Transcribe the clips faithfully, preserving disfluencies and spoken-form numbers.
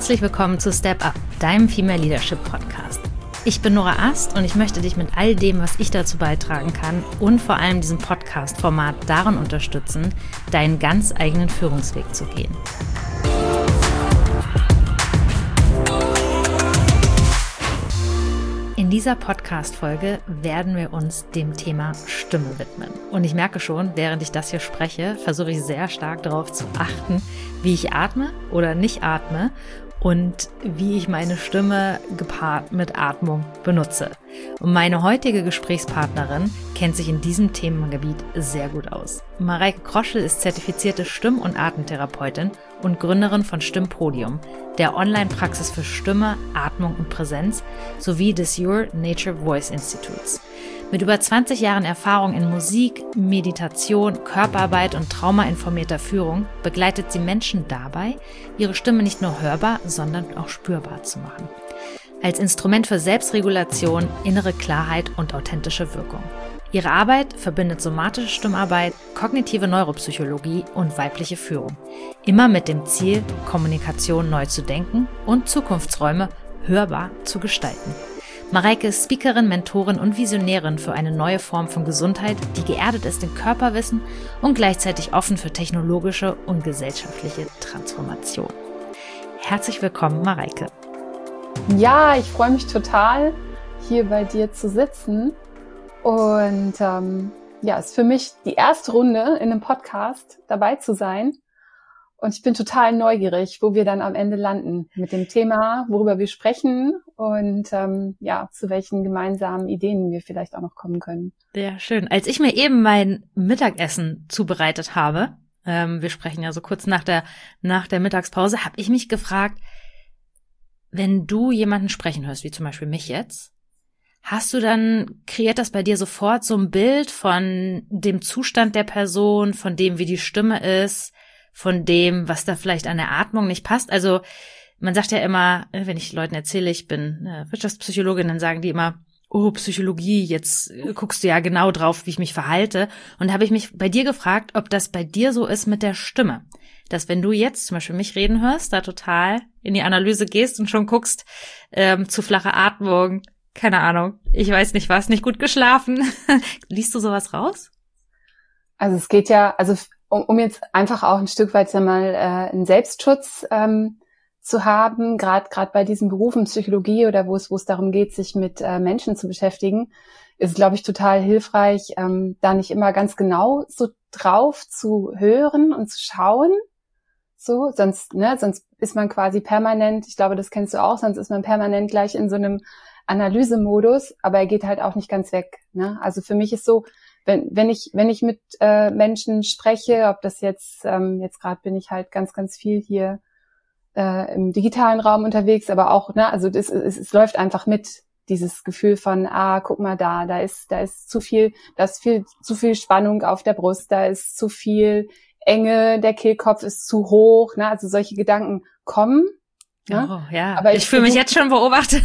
Herzlich willkommen zu Step Up, deinem Female Leadership Podcast. Ich bin Nora Ast und ich möchte dich mit all dem, was ich dazu beitragen kann und vor allem diesem Podcast-Format darin unterstützen, deinen ganz eigenen Führungsweg zu gehen. In dieser Podcast-Folge werden wir uns dem Thema Stimme widmen. Und ich merke schon, während ich das hier spreche, versuche ich sehr stark darauf zu achten, wie ich atme oder nicht atme und wie ich meine Stimme gepaart mit Atmung benutze. Und meine heutige Gesprächspartnerin kennt sich in diesem Themengebiet sehr gut aus. Mareike Kroschel ist zertifizierte Stimm- und Atemtherapeutin und Gründerin von Stimmpodium, der Online-Praxis für Stimme, Atmung und Präsenz sowie des Your Nature Voice Instituts. Mit über zwanzig Jahren Erfahrung in Musik, Meditation, Körperarbeit und traumainformierter Führung begleitet sie Menschen dabei, ihre Stimme nicht nur hörbar, sondern auch spürbar zu machen. Als Instrument für Selbstregulation, innere Klarheit und authentische Wirkung. Ihre Arbeit verbindet somatische Stimmarbeit, kognitive Neuropsychologie und weibliche Führung. Immer mit dem Ziel, Kommunikation neu zu denken und Zukunftsräume hörbar zu gestalten. Mareike ist Speakerin, Mentorin und Visionärin für eine neue Form von Gesundheit, die geerdet ist in Körperwissen und gleichzeitig offen für technologische und gesellschaftliche Transformation. Herzlich willkommen, Mareike. Ja, ich freue mich total, hier bei dir zu sitzen. Und ähm, ja, es ist für mich die erste Runde in einem Podcast dabei zu sein. Und ich bin total neugierig, wo wir dann am Ende landen mit dem Thema, worüber wir sprechen und ähm, ja, zu welchen gemeinsamen Ideen wir vielleicht auch noch kommen können. Sehr schön. Als ich mir eben mein Mittagessen zubereitet habe, ähm, wir sprechen ja so kurz nach der nach der Mittagspause, habe ich mich gefragt, wenn du jemanden sprechen hörst, wie zum Beispiel mich jetzt, hast du dann, kreiert das bei dir sofort so ein Bild von dem Zustand der Person, von dem, wie die Stimme ist, von dem, was da vielleicht an der Atmung nicht passt? Also man sagt ja immer, wenn ich Leuten erzähle, ich bin Wirtschaftspsychologin, dann sagen die immer, oh, Psychologie, jetzt guckst du ja genau drauf, wie ich mich verhalte. Und da habe ich mich bei dir gefragt, ob das bei dir so ist mit der Stimme. Dass wenn du jetzt zum Beispiel mich reden hörst, da total in die Analyse gehst und schon guckst, ähm, zu flache Atmung, keine Ahnung, ich weiß nicht was, nicht gut geschlafen. Liest du sowas raus? Also es geht ja, also um, um jetzt einfach auch ein Stück weit mal äh, einen Selbstschutz ähm, zu haben, gerade gerade bei diesen Berufen Psychologie oder wo es wo es darum geht, sich mit äh, Menschen zu beschäftigen, ist, glaube ich, total hilfreich, ähm, da nicht immer ganz genau so drauf zu hören und zu schauen. So, sonst, ne, sonst ist man quasi permanent, ich glaube, das kennst du auch, sonst ist man permanent gleich in so einem Analysemodus, aber er geht halt auch nicht ganz weg. Ne? Also für mich ist so, wenn wenn ich wenn ich mit äh, Menschen spreche, ob das jetzt ähm, jetzt gerade bin ich halt ganz ganz viel hier äh, im digitalen Raum unterwegs, aber auch ne, also das, es, es läuft einfach mit dieses Gefühl von ah guck mal da, da ist da ist zu viel, da ist viel zu viel Spannung auf der Brust, da ist zu viel Enge, der Kehlkopf ist zu hoch, ne, also solche Gedanken kommen. Ja, oh, ja. Aber ich, ich fühle mich jetzt schon beobachtet.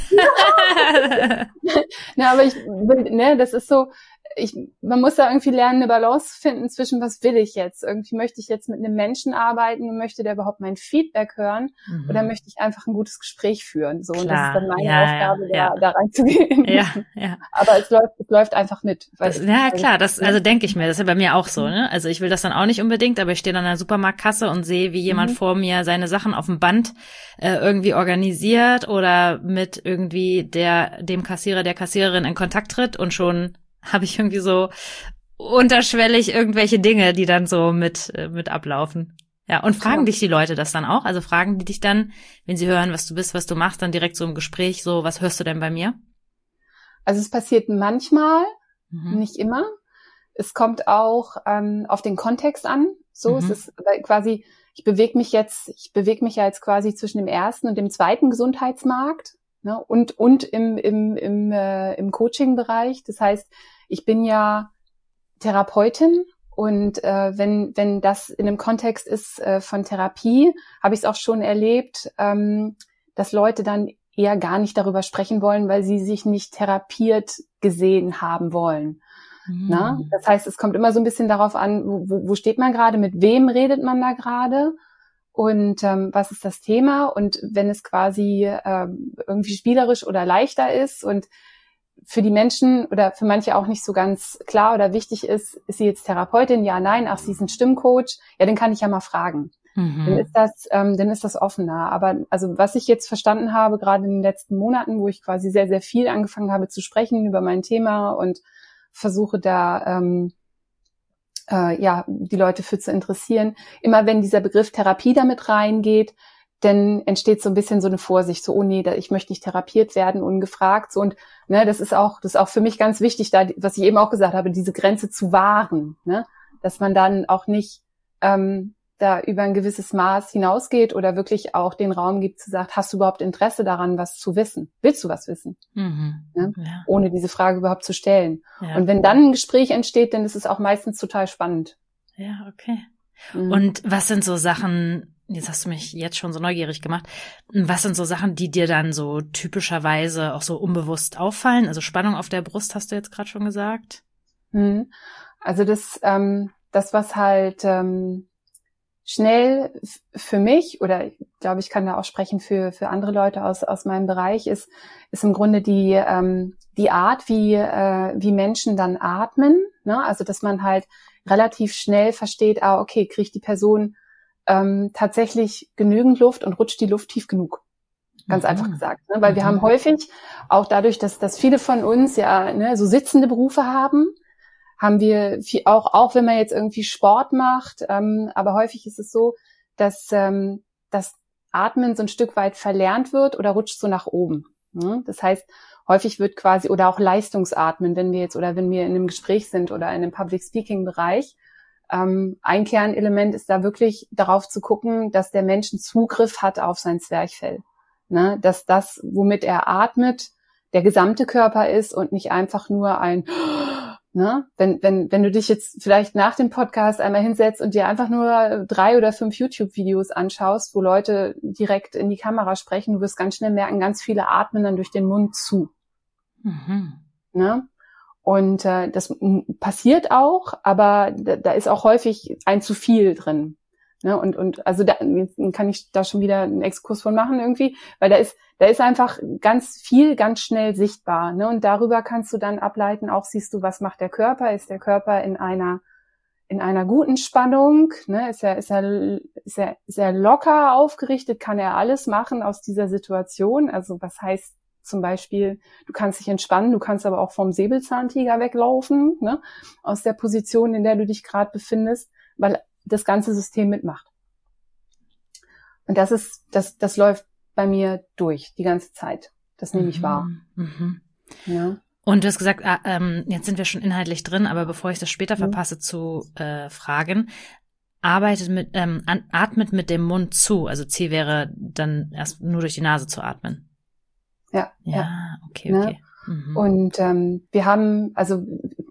Ja. Na, aber ich will, ne, das ist so, ich, man muss da irgendwie lernen, eine Balance finden zwischen, was will ich jetzt? Irgendwie möchte ich jetzt mit einem Menschen arbeiten und möchte der überhaupt mein Feedback hören mhm. oder möchte ich einfach ein gutes Gespräch führen? So, Klar. und das ist dann meine ja, Aufgabe, ja, ja. da, da reinzugehen. Ja, ja. Aber es läuft, es läuft einfach mit. Weil das, ja, klar, das, also denke ich mir, das ist ja bei mir auch so, ne? Also ich will das dann auch nicht unbedingt, aber ich stehe dann an der Supermarktkasse und sehe, wie jemand mhm. vor mir seine Sachen auf dem Band äh, irgendwie organisiert oder mit irgendwie der, dem Kassierer, der Kassiererin in Kontakt tritt und schon habe ich irgendwie so unterschwellig irgendwelche Dinge, die dann so mit mit ablaufen. Ja, und fragen ja. dich die Leute das dann auch? Also fragen die dich dann, wenn sie hören, was du bist, was du machst, dann direkt so im Gespräch, so, was hörst du denn bei mir? Also es passiert manchmal, mhm. nicht immer. Es kommt auch ähm, auf den Kontext an. So, mhm. es ist quasi, ich bewege mich jetzt, ich bewege mich ja jetzt quasi zwischen dem ersten und dem zweiten Gesundheitsmarkt. Ne, und und im im im äh, im Coaching-Bereich. Das heißt, ich bin ja Therapeutin und äh, wenn wenn das in einem Kontext ist äh, von Therapie, habe ich es auch schon erlebt, ähm, dass Leute dann eher gar nicht darüber sprechen wollen, weil sie sich nicht therapiert gesehen haben wollen. Mhm. Na? Das heißt, es kommt immer so ein bisschen darauf an, wo, wo steht man gerade, mit wem redet man da gerade. und ähm, was ist das Thema und wenn es quasi ähm, irgendwie spielerisch oder leichter ist und für die Menschen oder für manche auch nicht so ganz klar oder wichtig ist, ist sie jetzt Therapeutin? Ja, nein, ach, sie ist ein Stimmcoach. Ja, den kann ich ja mal fragen. Mhm. Dann ist das, ähm, dann ist das offener. Aber also was ich jetzt verstanden habe, gerade in den letzten Monaten, wo ich quasi sehr, sehr viel angefangen habe zu sprechen über mein Thema und versuche da ähm, äh, ja die Leute für zu interessieren, immer wenn dieser Begriff Therapie damit reingeht, dann entsteht so ein bisschen so eine Vorsicht, so, oh nee, da, ich möchte nicht therapiert werden, ungefragt, so, und, ne, das ist auch, das ist auch für mich ganz wichtig, da, was ich eben auch gesagt habe, diese Grenze zu wahren, ne, dass man dann auch nicht, ähm, da über ein gewisses Maß hinausgeht oder wirklich auch den Raum gibt, zu sagen, hast du überhaupt Interesse daran, was zu wissen? Willst du was wissen? Mhm. Ne? Ja. Ohne diese Frage überhaupt zu stellen. Ja. Und wenn dann ein Gespräch entsteht, dann ist es auch meistens total spannend. Ja, okay. Mhm. Und was sind so Sachen, jetzt hast du mich jetzt schon so neugierig gemacht, was sind so Sachen, die dir dann so typischerweise auch so unbewusst auffallen? Also Spannung auf der Brust hast du jetzt gerade schon gesagt. Mhm. Also das, ähm, das, was halt ähm, schnell f- für mich, oder ich glaube, ich kann da auch sprechen für für andere Leute aus aus meinem Bereich, ist ist im Grunde die ähm, die Art, wie äh, wie Menschen dann atmen, ne? Also dass man halt relativ schnell versteht, ah, okay, kriegt die Person ähm, tatsächlich genügend Luft und rutscht die Luft tief genug. Ganz mhm. einfach gesagt, ne? Weil mhm. wir haben häufig, auch dadurch, dass dass viele von uns ja ne, so sitzende Berufe haben, haben wir viel, auch, auch wenn man jetzt irgendwie Sport macht, ähm, aber häufig ist es so, dass ähm, das Atmen so ein Stück weit verlernt wird oder rutscht so nach oben. Ne? Das heißt, häufig wird quasi, oder auch Leistungsatmen, wenn wir jetzt, oder wenn wir in einem Gespräch sind oder in einem Public-Speaking-Bereich, ähm, ein Kernelement ist da wirklich darauf zu gucken, dass der Mensch einen Zugriff hat auf sein Zwerchfell. Ne? Dass das, womit er atmet, der gesamte Körper ist und nicht einfach nur ein Ne? Wenn, wenn, wenn du dich jetzt vielleicht nach dem Podcast einmal hinsetzt und dir einfach nur drei oder fünf YouTube-Videos anschaust, wo Leute direkt in die Kamera sprechen, du wirst ganz schnell merken, ganz viele atmen dann durch den Mund zu. Mhm. Ne? Und äh, das m- passiert auch, aber da, da ist auch häufig ein zu viel drin. Ne? Und, und also da kann ich da schon wieder einen Exkurs von machen irgendwie, weil da ist Da ist einfach ganz viel, ganz schnell sichtbar, ne? Und darüber kannst du dann ableiten, auch siehst du, was macht der Körper? Ist der Körper in einer, in einer guten Spannung, ne? Ist er, ist er, ist er, ist er locker aufgerichtet? Kann er alles machen aus dieser Situation? Also, was heißt zum Beispiel, du kannst dich entspannen, du kannst aber auch vom Säbelzahntiger weglaufen, ne? Aus der Position, in der du dich gerade befindest, weil das ganze System mitmacht. Und das ist, das, das läuft bei mir durch, die ganze Zeit. Das nehme ich wahr. Mhm. Ja. Und du hast gesagt, ah, ähm, jetzt sind wir schon inhaltlich drin, aber bevor ich das später mhm. verpasse zu äh, fragen, arbeitet mit, ähm, an, atmet mit dem Mund zu. Also Ziel wäre dann erst nur durch die Nase zu atmen. Ja. Ja, ja. okay, okay. Ne? Mhm. Und ähm, wir haben, also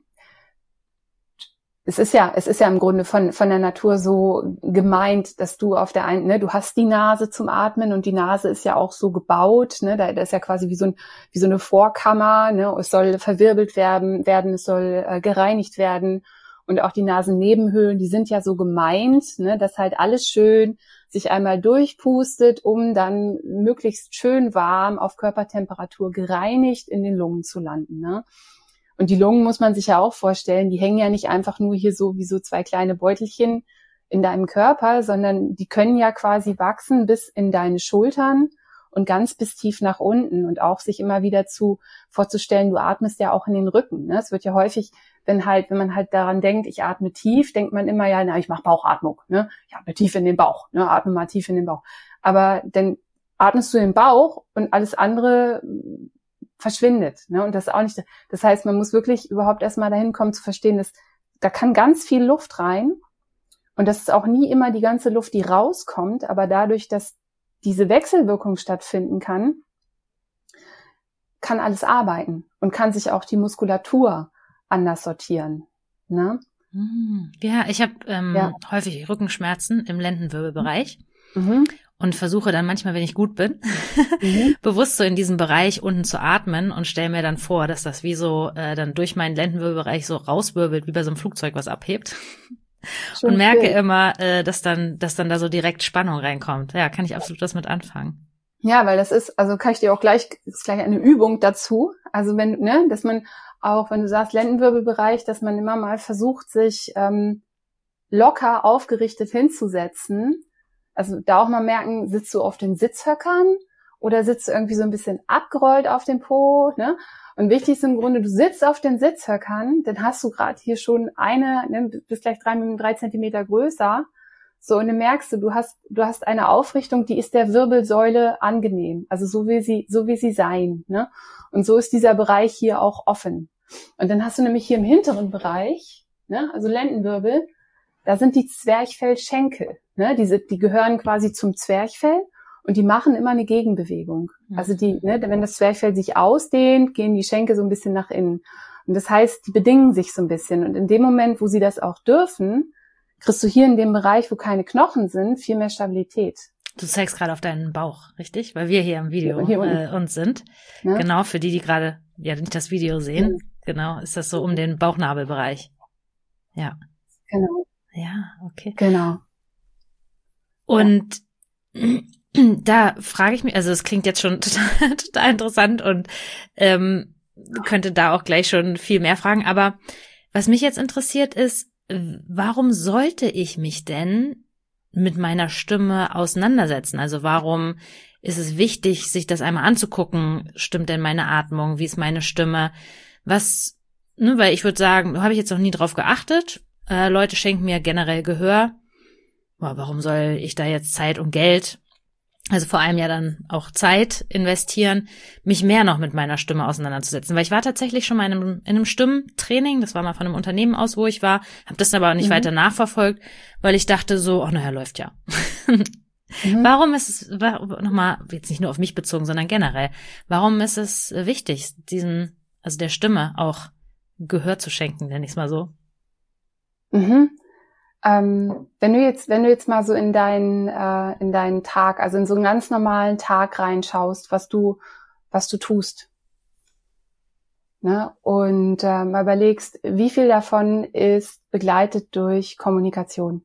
Es ist ja, es ist ja im Grunde von, von der Natur so gemeint, dass du auf der einen, ne, du hast die Nase zum Atmen und die Nase ist ja auch so gebaut, ne, da, da ist ja quasi wie so ein, wie so eine Vorkammer, ne, es soll verwirbelt werden, werden, es soll äh, gereinigt werden und auch die Nasennebenhöhlen, die sind ja so gemeint, ne, dass halt alles schön sich einmal durchpustet, um dann möglichst schön warm auf Körpertemperatur gereinigt in den Lungen zu landen, ne. Und die Lungen muss man sich ja auch vorstellen, die hängen ja nicht einfach nur hier so wie so zwei kleine Beutelchen in deinem Körper, sondern die können ja quasi wachsen bis in deine Schultern und ganz bis tief nach unten und auch sich immer wieder zu vorzustellen, du atmest ja auch in den Rücken. Ne? Es wird ja häufig, wenn halt, wenn man halt daran denkt, ich atme tief, denkt man immer, ja, na, ich mache Bauchatmung, ne? Ich atme tief in den Bauch, ne? Atme mal tief in den Bauch. Aber dann atmest du in den Bauch und alles andere verschwindet, ne? Und das auch nicht, das heißt, man muss wirklich überhaupt erstmal dahin kommen zu verstehen, dass da kann ganz viel Luft rein und das ist auch nie immer die ganze Luft, die rauskommt, aber dadurch, dass diese Wechselwirkung stattfinden kann, kann alles arbeiten und kann sich auch die Muskulatur anders sortieren, ne? Ja, ich habe ähm, ja. häufig Rückenschmerzen im Lendenwirbelbereich. Mhm. Und versuche dann manchmal, wenn ich gut bin, mhm. bewusst so in diesem Bereich unten zu atmen und stelle mir dann vor, dass das wie so äh, dann durch meinen Lendenwirbelbereich so rauswirbelt, wie bei so einem Flugzeug, was abhebt. Und merke Bild. immer, äh, dass dann, dass dann da so direkt Spannung reinkommt. Ja, kann ich absolut was mit anfangen. Ja, weil das ist, also kann ich dir auch gleich, ist gleich eine Übung dazu. Also wenn, ne, dass man auch, wenn du sagst Lendenwirbelbereich, dass man immer mal versucht, sich ähm, locker aufgerichtet hinzusetzen. Also da auch mal merken, sitzt du auf den Sitzhöckern oder sitzt du irgendwie so ein bisschen abgerollt auf dem Po, ne? Und wichtig ist im Grunde, du sitzt auf den Sitzhöckern, dann hast du gerade hier schon eine, ne, bist gleich drei, drei Zentimeter größer. So, und dann merkst du, du hast, du hast eine Aufrichtung, die ist der Wirbelsäule angenehm. Also so will sie, so will sie sein, ne? Und so ist dieser Bereich hier auch offen. Und dann hast du nämlich hier im hinteren Bereich, ne, also Lendenwirbel, da sind die Zwerchfellschenkel, ne? Diese, die gehören quasi zum Zwerchfell. Und die machen immer eine Gegenbewegung. Also die, ne, wenn das Zwerchfell sich ausdehnt, gehen die Schenkel so ein bisschen nach innen. Und das heißt, die bedingen sich so ein bisschen. Und in dem Moment, wo sie das auch dürfen, kriegst du hier in dem Bereich, wo keine Knochen sind, viel mehr Stabilität. Du zeigst gerade auf deinen Bauch, richtig? Weil wir hier im Video hier äh, uns sind. Ja? Genau, für die, die gerade ja nicht das Video sehen. Mhm. Genau, ist das so um den Bauchnabelbereich. Ja. Genau. Ja, okay. Genau. Und ja. Da frage ich mich, also es klingt jetzt schon total, total interessant und ähm, könnte da auch gleich schon viel mehr fragen, aber was mich jetzt interessiert ist, warum sollte ich mich denn mit meiner Stimme auseinandersetzen? Also warum ist es wichtig, sich das einmal anzugucken? Stimmt denn meine Atmung? Wie ist meine Stimme? Was, ne, weil ich würde sagen, da habe ich jetzt noch nie drauf geachtet. Äh, Leute schenken mir generell Gehör. Boah, warum soll ich da jetzt Zeit und Geld, also vor allem ja dann auch Zeit investieren, mich mehr noch mit meiner Stimme auseinanderzusetzen. Weil ich war tatsächlich schon mal in einem, in einem Stimmtraining, das war mal von einem Unternehmen aus, wo ich war, habe das aber nicht mhm. weiter nachverfolgt, weil ich dachte so, ach naja, läuft ja. mhm. Warum ist es, nochmal, jetzt nicht nur auf mich bezogen, sondern generell, warum ist es wichtig, diesen, also der Stimme auch Gehör zu schenken, nenne ich es mal so? Mhm. Ähm, wenn du jetzt, wenn du jetzt mal so in deinen, äh, in deinen Tag, also in so einen ganz normalen Tag reinschaust, was du, was du tust, ne? Und äh, mal überlegst, wie viel davon ist begleitet durch Kommunikation?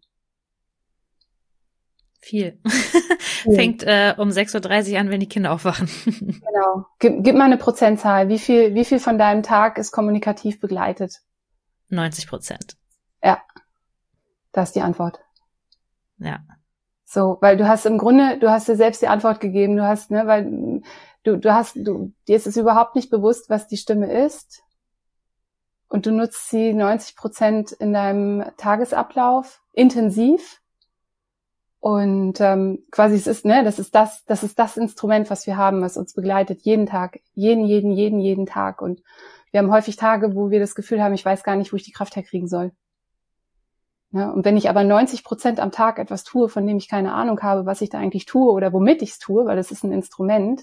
Viel. Ja. Fängt äh, um sechs Uhr dreißig an, wenn die Kinder aufwachen. Genau. Gib, gib mal eine Prozentzahl. Wie viel, wie viel von deinem Tag ist kommunikativ begleitet? neunzig Prozent. Ja. Das ist die Antwort. Ja. So, weil du hast im Grunde, du hast dir selbst die Antwort gegeben, du hast, ne, weil du, du hast, du, dir ist es überhaupt nicht bewusst, was die Stimme ist. Und du nutzt sie neunzig Prozent in deinem Tagesablauf intensiv. Und ähm, quasi es ist, ne, das ist das, das ist das Instrument, was wir haben, was uns begleitet jeden Tag, jeden, jeden, jeden, jeden Tag. Und wir haben häufig Tage, wo wir das Gefühl haben, ich weiß gar nicht, wo ich die Kraft herkriegen soll. Ja, und wenn ich aber neunzig Prozent am Tag etwas tue, von dem ich keine Ahnung habe, was ich da eigentlich tue oder womit ich es tue, weil das ist ein Instrument,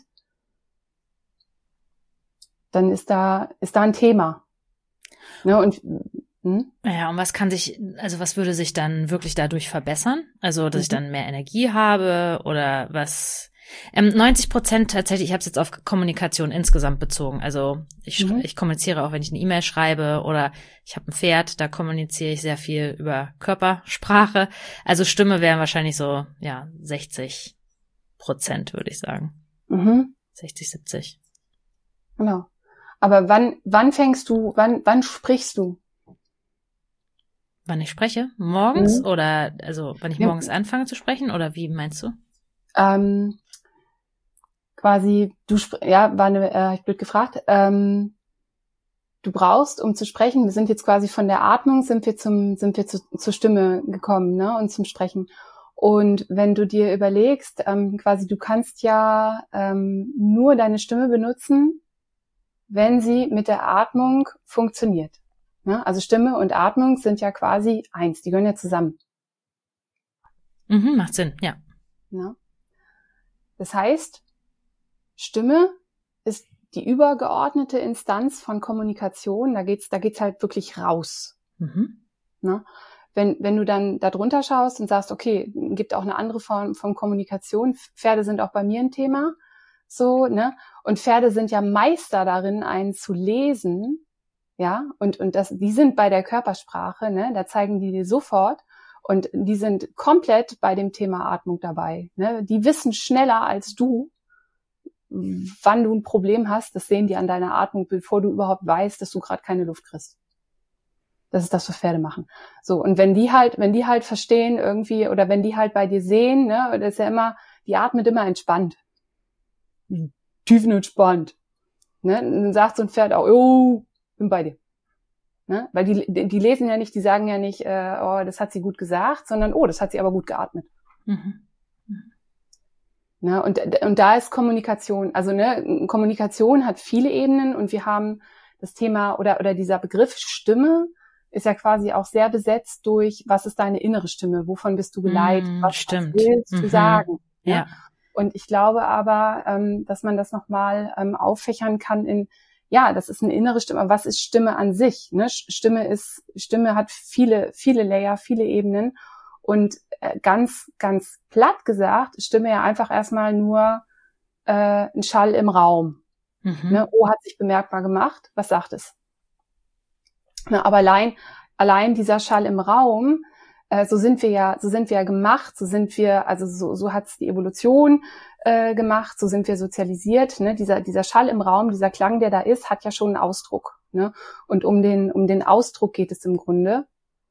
dann ist da ist da ein Thema. Ne, und hm? Ja, und was kann sich, also was würde sich dann wirklich dadurch verbessern? Also, dass mhm. ich dann mehr Energie habe oder was? Ähm, neunzig Prozent tatsächlich, ich habe es jetzt auf Kommunikation insgesamt bezogen. Also ich, mhm. ich kommuniziere auch, wenn ich eine E-Mail schreibe oder ich habe ein Pferd, da kommuniziere ich sehr viel über Körpersprache. Also Stimme wären wahrscheinlich so, ja, sechzig Prozent, würde ich sagen. Mhm. sechzig, siebzig. Genau. Aber wann, wann fängst du, wann, wann sprichst du? Wann ich spreche? Morgens mhm. oder, also wann ich ja. morgens anfange zu sprechen oder wie meinst du? Ähm, quasi, du, ja, war eine, äh, ich blöd gefragt, ähm, du brauchst, um zu sprechen, wir sind jetzt quasi von der Atmung, sind wir zum, sind wir zu, zur Stimme gekommen, ne, und zum Sprechen. Und wenn du dir überlegst, ähm, quasi, du kannst ja ähm, nur deine Stimme benutzen, wenn sie mit der Atmung funktioniert. Ne? Also Stimme und Atmung sind ja quasi eins, die gehören ja zusammen. Mhm, macht Sinn, ja. Ne? Das heißt, Stimme ist die übergeordnete Instanz von Kommunikation. Da geht's, da geht's halt wirklich raus. Mhm. Ne? Wenn, wenn du dann da drunter schaust und sagst, okay, gibt auch eine andere Form von Kommunikation. Pferde sind auch bei mir ein Thema. So, ne? Und Pferde sind ja Meister darin, einen zu lesen, Ja, und, und das, die sind bei der Körpersprache, ne, da zeigen die dir sofort, und die sind komplett bei dem Thema Atmung dabei, ne, die wissen schneller als du, wann du ein Problem hast, das sehen die an deiner Atmung, bevor du überhaupt weißt, dass du gerade keine Luft kriegst. Das ist das, was Pferde machen. So, und wenn die halt, wenn die halt verstehen irgendwie, oder wenn die halt bei dir sehen, ne, das ist ja immer, die atmet immer entspannt. Tiefenentspannt. Ne, dann sagt so ein Pferd auch, oh, bin bei dir. Ne? Weil die, die lesen ja nicht, die sagen ja nicht, äh, oh, das hat sie gut gesagt, sondern, oh, das hat sie aber gut geatmet. Mhm. Mhm. Ne? Und, und da ist Kommunikation, also ne, Kommunikation hat viele Ebenen, und wir haben das Thema, oder, oder dieser Begriff Stimme ist ja quasi auch sehr besetzt durch, was ist deine innere Stimme, wovon bist du geleitet, mm, was, stimmt. was willst du mhm. sagen. Ja. Ne? Und ich glaube aber, ähm, dass man das nochmal ähm, auffächern kann in, ja, das ist eine innere Stimme. Was ist Stimme an sich? Ne? Stimme ist, Stimme hat viele, viele Layer, viele Ebenen. Und äh, ganz, ganz platt gesagt, ist Stimme ja einfach erstmal nur äh, ein Schall im Raum. Mhm. Ne? O hat sich bemerkbar gemacht. Was sagt es? Ne? Aber allein, allein dieser Schall im Raum, äh, so sind wir ja, so sind wir ja gemacht, so sind wir, also so, so hat's die Evolution äh, gemacht, so sind wir sozialisiert. Ne? Dieser, dieser Schall im Raum, dieser Klang, der da ist, hat ja schon einen Ausdruck. Ne? Und um den, um den Ausdruck geht es im Grunde.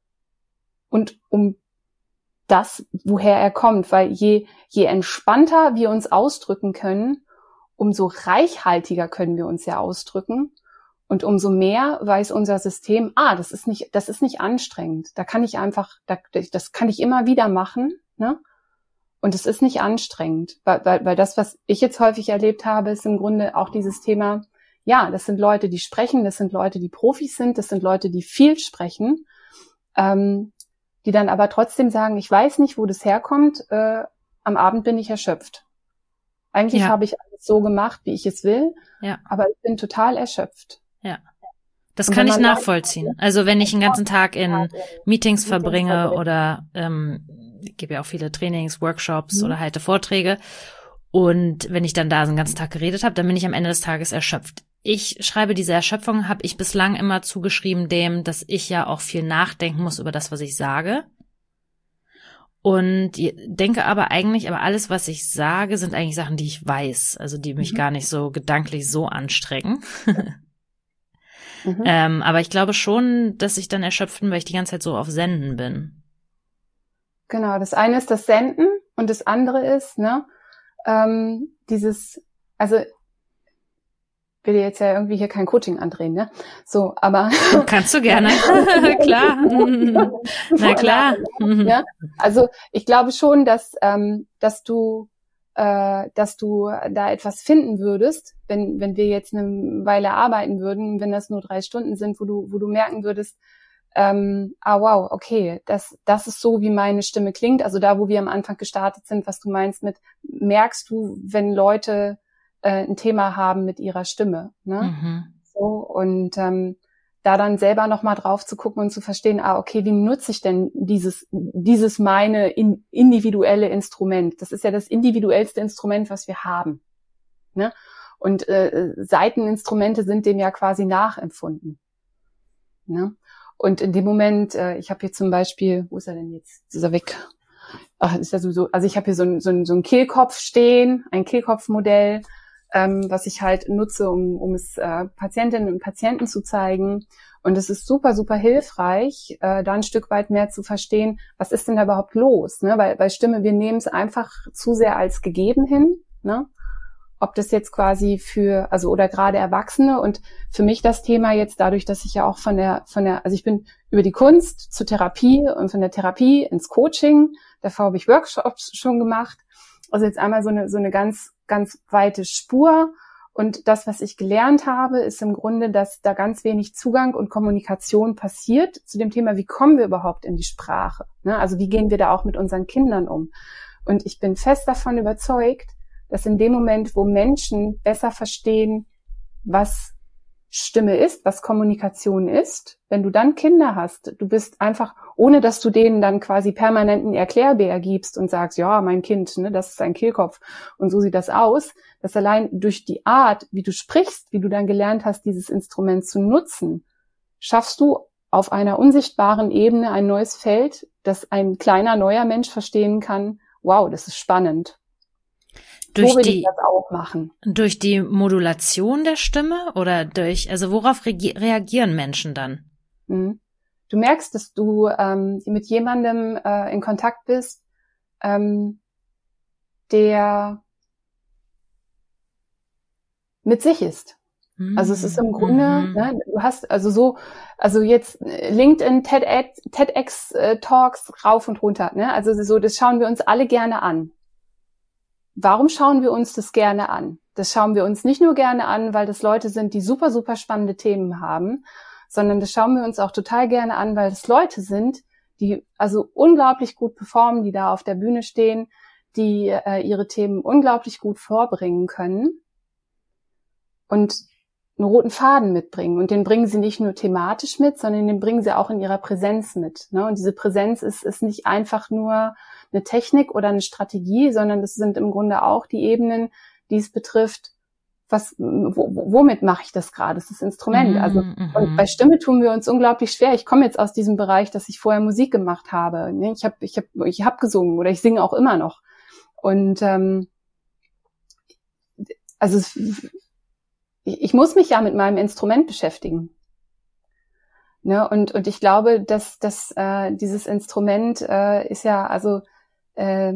Und um das, woher er kommt, weil je, je entspannter wir uns ausdrücken können, umso reichhaltiger können wir uns ja ausdrücken. Und umso mehr weiß unser System, ah, das ist nicht, das ist nicht anstrengend. Da kann ich einfach, da, das kann ich immer wieder machen, ne? Und es ist nicht anstrengend, weil, weil, weil das, was ich jetzt häufig erlebt habe, ist im Grunde auch dieses Thema, ja, das sind Leute, die sprechen, das sind Leute, die Profis sind, das sind Leute, die viel sprechen, ähm, die dann aber trotzdem sagen, ich weiß nicht, wo das herkommt, äh, am Abend bin ich erschöpft. Eigentlich ja. habe ich alles so gemacht, wie ich es will, ja. aber ich bin total erschöpft. Ja. Das kann ich nachvollziehen. Also wenn ich den ganzen Tag in Meetings verbringe oder ähm, ich gebe ja auch viele Trainings, Workshops mhm. oder halte Vorträge, und wenn ich dann da so den ganzen Tag geredet habe, dann bin ich am Ende des Tages erschöpft. Ich schreibe, diese Erschöpfung habe ich bislang immer zugeschrieben dem, dass ich ja auch viel nachdenken muss über das, was ich sage. Und denke aber eigentlich, aber alles, was ich sage, sind eigentlich Sachen, die ich weiß, also die mich mhm. gar nicht so gedanklich so anstrengen. mhm. ähm, aber ich glaube schon, dass ich dann erschöpft bin, weil ich die ganze Zeit so auf Senden bin. Genau, das eine ist das Senden und das andere ist, ne, ähm, dieses, also ich will dir jetzt ja irgendwie hier kein Coaching andrehen, ne? So, aber kannst du gerne, klar, na klar. Ja? Also ich glaube schon, dass ähm, dass du äh, dass du da etwas finden würdest, wenn wenn wir jetzt eine Weile arbeiten würden, wenn das nur drei Stunden sind, wo du wo du merken würdest, ähm, ah wow, okay, das das ist so, wie meine Stimme klingt. Also da, wo wir am Anfang gestartet sind, was du meinst mit, merkst du, wenn Leute äh, ein Thema haben mit ihrer Stimme, ne? Mhm. So, und ähm, da dann selber nochmal drauf zu gucken und zu verstehen, ah, okay, wie nutze ich denn dieses dieses meine in, individuelle Instrument? Das ist ja das individuellste Instrument, was wir haben, ne? Und äh, Saiteninstrumente sind dem ja quasi nachempfunden, ne? Und in dem Moment, äh, ich habe hier zum Beispiel, wo ist er denn jetzt? Ist er weg? Ach, ist ja sowieso, also ich habe hier so ein, so ein, so ein Kehlkopf stehen, ein Kehlkopfmodell, ähm, was ich halt nutze, um, um es äh, Patientinnen und Patienten zu zeigen. Und es ist super, super hilfreich, äh, da ein Stück weit mehr zu verstehen, was ist denn da überhaupt los? Ne? Weil bei Stimme, wir nehmen es einfach zu sehr als gegeben hin, ne? Ob das jetzt quasi für, also oder gerade Erwachsene, und für mich das Thema jetzt dadurch, dass ich ja auch von der, von der, also ich bin über die Kunst zur Therapie und von der Therapie ins Coaching, davor habe ich Workshops schon gemacht, also jetzt einmal so eine, so eine ganz, ganz weite Spur, und das, was ich gelernt habe, ist im Grunde, dass da ganz wenig Zugang und Kommunikation passiert zu dem Thema, wie kommen wir überhaupt in die Sprache, ne? Also wie gehen wir da auch mit unseren Kindern um? Und ich bin fest davon überzeugt, dass in dem Moment, wo Menschen besser verstehen, was Stimme ist, was Kommunikation ist, wenn du dann Kinder hast, du bist einfach, ohne dass du denen dann quasi permanenten Erklärbär gibst und sagst, ja, mein Kind, ne, das ist ein Kehlkopf und so sieht das aus, dass allein durch die Art, wie du sprichst, wie du dann gelernt hast, dieses Instrument zu nutzen, schaffst du auf einer unsichtbaren Ebene ein neues Feld, das ein kleiner, neuer Mensch verstehen kann. Wow, das ist spannend. Durch so will die, ich das auch machen. Durch die Modulation der Stimme oder durch, also worauf re- reagieren Menschen dann? Mhm. Du merkst, dass du ähm, mit jemandem äh, in Kontakt bist, ähm, der mit sich ist. Also es ist im Grunde, mhm. ne, du hast also so, also jetzt LinkedIn, TEDx, TEDx äh, Talks rauf und runter, ne? Also so, das schauen wir uns alle gerne an. Warum schauen wir uns das gerne an? Das schauen wir uns nicht nur gerne an, weil das Leute sind, die super, super spannende Themen haben, sondern das schauen wir uns auch total gerne an, weil das Leute sind, die also unglaublich gut performen, die da auf der Bühne stehen, die äh, ihre Themen unglaublich gut vorbringen können und einen roten Faden mitbringen. Und den bringen sie nicht nur thematisch mit, sondern den bringen sie auch in ihrer Präsenz mit. Ne? Und diese Präsenz ist, ist nicht einfach nur eine Technik oder eine Strategie, sondern das sind im Grunde auch die Ebenen, die es betrifft, was, wo, womit mache ich das gerade? Das ist das Instrument. Mhm, also mhm. Und bei Stimme tun wir uns unglaublich schwer. Ich komme jetzt aus diesem Bereich, dass ich vorher Musik gemacht habe. Ne? Ich habe ich hab, ich hab gesungen oder ich singe auch immer noch. Und ähm, also es, ich muss mich ja mit meinem Instrument beschäftigen. Ne? Und, und ich glaube, dass, dass äh, dieses Instrument äh, ist ja, also äh,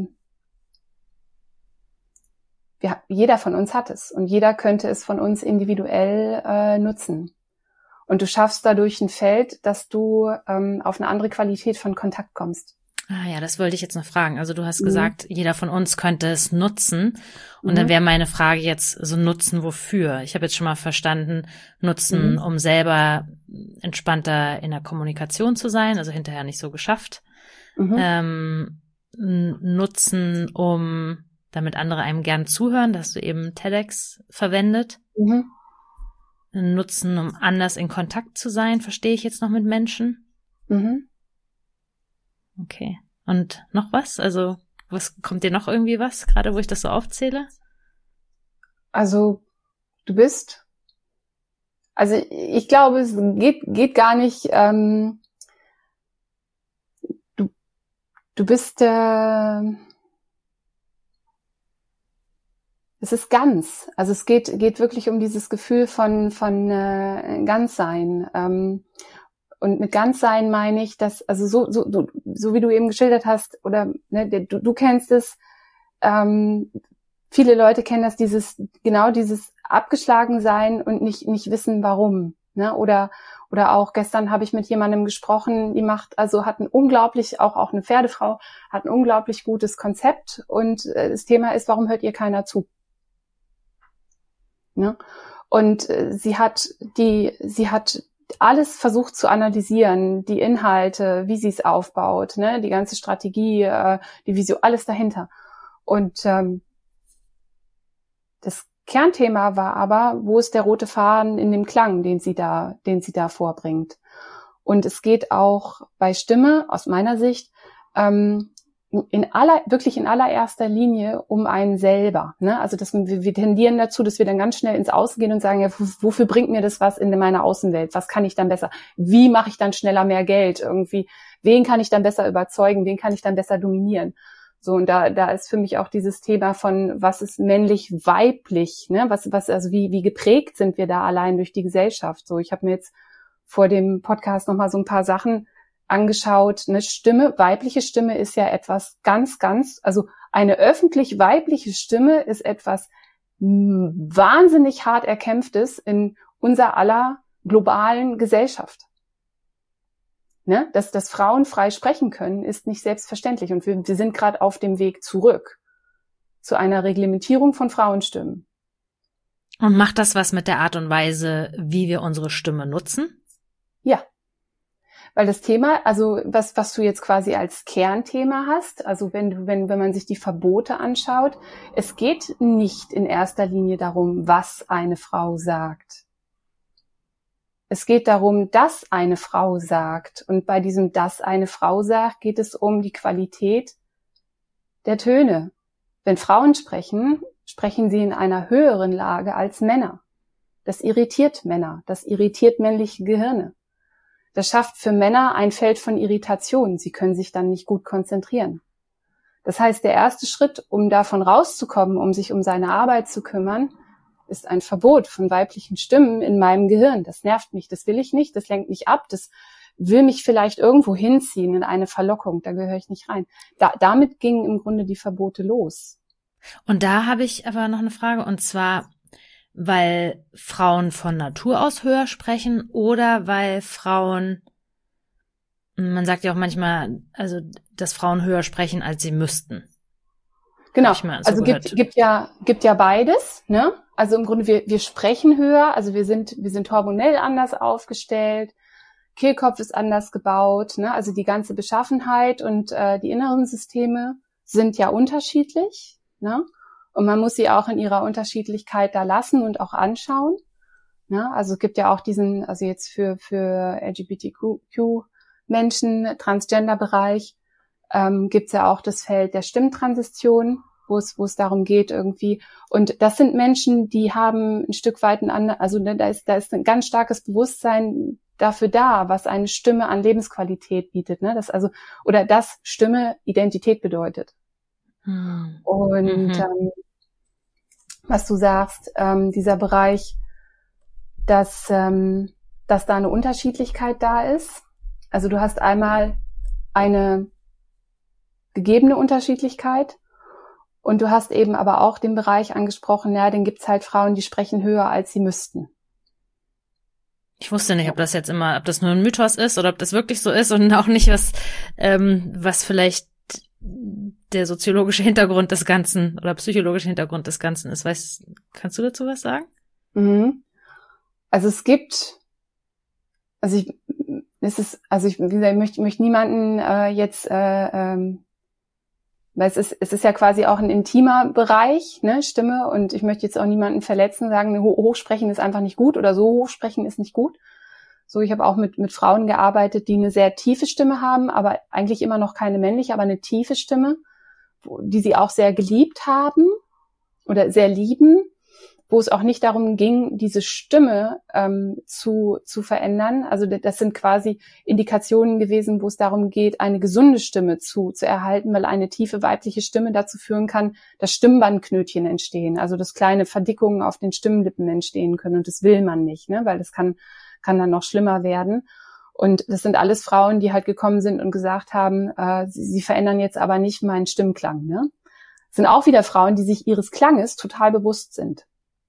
ja, jeder von uns hat es und jeder könnte es von uns individuell äh, nutzen. Und du schaffst dadurch ein Feld, dass du ähm, auf eine andere Qualität von Kontakt kommst. Ah ja, das wollte ich jetzt noch fragen. Also du hast Mhm. gesagt, jeder von uns könnte es nutzen. Und Mhm. dann wäre meine Frage jetzt so, nutzen wofür? Ich habe jetzt schon mal verstanden, nutzen, Mhm. um selber entspannter in der Kommunikation zu sein, also hinterher nicht so geschafft. Mhm. Ähm, n- nutzen, um, damit andere einem gern zuhören, da hast du eben TEDx verwendet. Mhm. Nutzen, um anders in Kontakt zu sein, verstehe ich jetzt noch mit Menschen? Mhm. Okay. Und noch was? Also, was kommt dir noch irgendwie was, gerade wo ich das so aufzähle? Also du bist, also ich glaube, es geht geht gar nicht. Ähm, du du bist, äh, es ist ganz. Also es geht geht wirklich um dieses Gefühl von von äh, Ganzsein. Ähm, Und mit Ganzsein meine ich, dass, also so, so, so, so wie du eben geschildert hast, oder ne, du, du kennst es, ähm, viele Leute kennen das, dieses, genau dieses Abgeschlagensein und nicht, nicht wissen, warum. Ne? Oder, oder auch gestern habe ich mit jemandem gesprochen, die macht, also hat ein unglaublich, auch, auch eine Pferdefrau, hat ein unglaublich gutes Konzept und äh, das Thema ist, warum hört ihr keiner zu? Ne? Und äh, sie hat die, sie hat alles versucht zu analysieren, die Inhalte, wie sie es aufbaut, ne, die ganze Strategie, äh, die Vision, alles dahinter. Und ähm, das Kernthema war aber, wo ist der rote Faden in dem Klang, den sie da, den sie da vorbringt. Und es geht auch bei Stimme, aus meiner Sicht, ähm, in aller, wirklich in allererster Linie um einen selber. Ne? Also dass wir, wir tendieren dazu, dass wir dann ganz schnell ins Außen gehen und sagen, ja, wofür bringt mir das was in meiner Außenwelt? Was kann ich dann besser? Wie mache ich dann schneller mehr Geld? Irgendwie, wen kann ich dann besser überzeugen? Wen kann ich dann besser dominieren? So, und da, da ist für mich auch dieses Thema von, was ist männlich, weiblich, ne? Was, was, also wie, wie geprägt sind wir da allein durch die Gesellschaft? So, ich habe mir jetzt vor dem Podcast nochmal so ein paar Sachen angeschaut. Eine Stimme, weibliche Stimme ist ja etwas ganz, ganz, also eine öffentlich weibliche Stimme ist etwas wahnsinnig hart Erkämpftes in unser aller globalen Gesellschaft. Ne? Dass, dass Frauen frei sprechen können, ist nicht selbstverständlich. Und wir, wir sind gerade auf dem Weg zurück zu einer Reglementierung von Frauenstimmen. Und macht das was mit der Art und Weise, wie wir unsere Stimme nutzen? Ja. Weil das Thema, also was, was du jetzt quasi als Kernthema hast, also wenn du, wenn, wenn man sich die Verbote anschaut, es geht nicht in erster Linie darum, was eine Frau sagt. Es geht darum, dass eine Frau sagt. Und bei diesem, dass eine Frau sagt, geht es um die Qualität der Töne. Wenn Frauen sprechen, sprechen sie in einer höheren Lage als Männer. Das irritiert Männer, das irritiert männliche Gehirne. Das schafft für Männer ein Feld von Irritation. Sie können sich dann nicht gut konzentrieren. Das heißt, der erste Schritt, um davon rauszukommen, um sich um seine Arbeit zu kümmern, ist ein Verbot von weiblichen Stimmen in meinem Gehirn. Das nervt mich, das will ich nicht, das lenkt mich ab, das will mich vielleicht irgendwo hinziehen in eine Verlockung, da gehöre ich nicht rein. Da, damit gingen im Grunde die Verbote los. Und da habe ich aber noch eine Frage, und zwar, weil Frauen von Natur aus höher sprechen oder weil Frauen, man sagt ja auch manchmal, also dass Frauen höher sprechen, als sie müssten. Genau, so also gibt, gibt ja gibt ja beides, ne? Also im Grunde wir wir sprechen höher, also wir sind wir sind hormonell anders aufgestellt, Kehlkopf ist anders gebaut, ne? Also die ganze Beschaffenheit und äh, die inneren Systeme sind ja unterschiedlich, ne? Und man muss sie auch in ihrer Unterschiedlichkeit da lassen und auch anschauen, ne? Also es gibt ja auch diesen, also jetzt für für L G B T Q Menschen, Transgender-Bereich, ähm, gibt's ja auch das Feld der Stimmtransition, wo es wo es darum geht irgendwie. Und das sind Menschen, die haben ein Stück weit ein anderes, also da ist da ist ein ganz starkes Bewusstsein dafür da, was eine Stimme an Lebensqualität bietet, ne? Das also oder dass Stimme Identität bedeutet. Hm. Und mhm. ähm, was du sagst, ähm, dieser Bereich, dass ähm, dass da eine Unterschiedlichkeit da ist. Also du hast einmal eine gegebene Unterschiedlichkeit und du hast eben aber auch den Bereich angesprochen, ja, dann gibt's halt Frauen, die sprechen höher, als sie müssten. Ich wusste nicht, ob das jetzt immer, ob das nur ein Mythos ist oder ob das wirklich so ist und auch nicht was, ähm, was vielleicht der soziologische Hintergrund des Ganzen oder psychologische Hintergrund des Ganzen ist. Weißt, kannst du dazu was sagen? Mhm. Also es gibt, also ich, es ist, also ich, wie gesagt, ich möchte, ich möchte niemanden äh, jetzt, äh, ähm, weil es ist, es ist ja quasi auch ein intimer Bereich, ne, Stimme, und ich möchte jetzt auch niemanden verletzen, sagen, hochsprechen ist einfach nicht gut oder so hochsprechen ist nicht gut. So, ich habe auch mit mit Frauen gearbeitet, die eine sehr tiefe Stimme haben, aber eigentlich immer noch keine männliche, aber eine tiefe Stimme, die sie auch sehr geliebt haben oder sehr lieben, wo es auch nicht darum ging, diese Stimme ähm, zu zu verändern. Also das sind quasi Indikationen gewesen, wo es darum geht, eine gesunde Stimme zu zu erhalten, weil eine tiefe weibliche Stimme dazu führen kann, dass Stimmbandknötchen entstehen, also dass kleine Verdickungen auf den Stimmlippen entstehen können. Und das will man nicht, ne, weil das kann kann dann noch schlimmer werden. Und das sind alles Frauen, die halt gekommen sind und gesagt haben, äh, sie, sie verändern jetzt aber nicht meinen Stimmklang. Ne? Das sind auch wieder Frauen, die sich ihres Klanges total bewusst sind.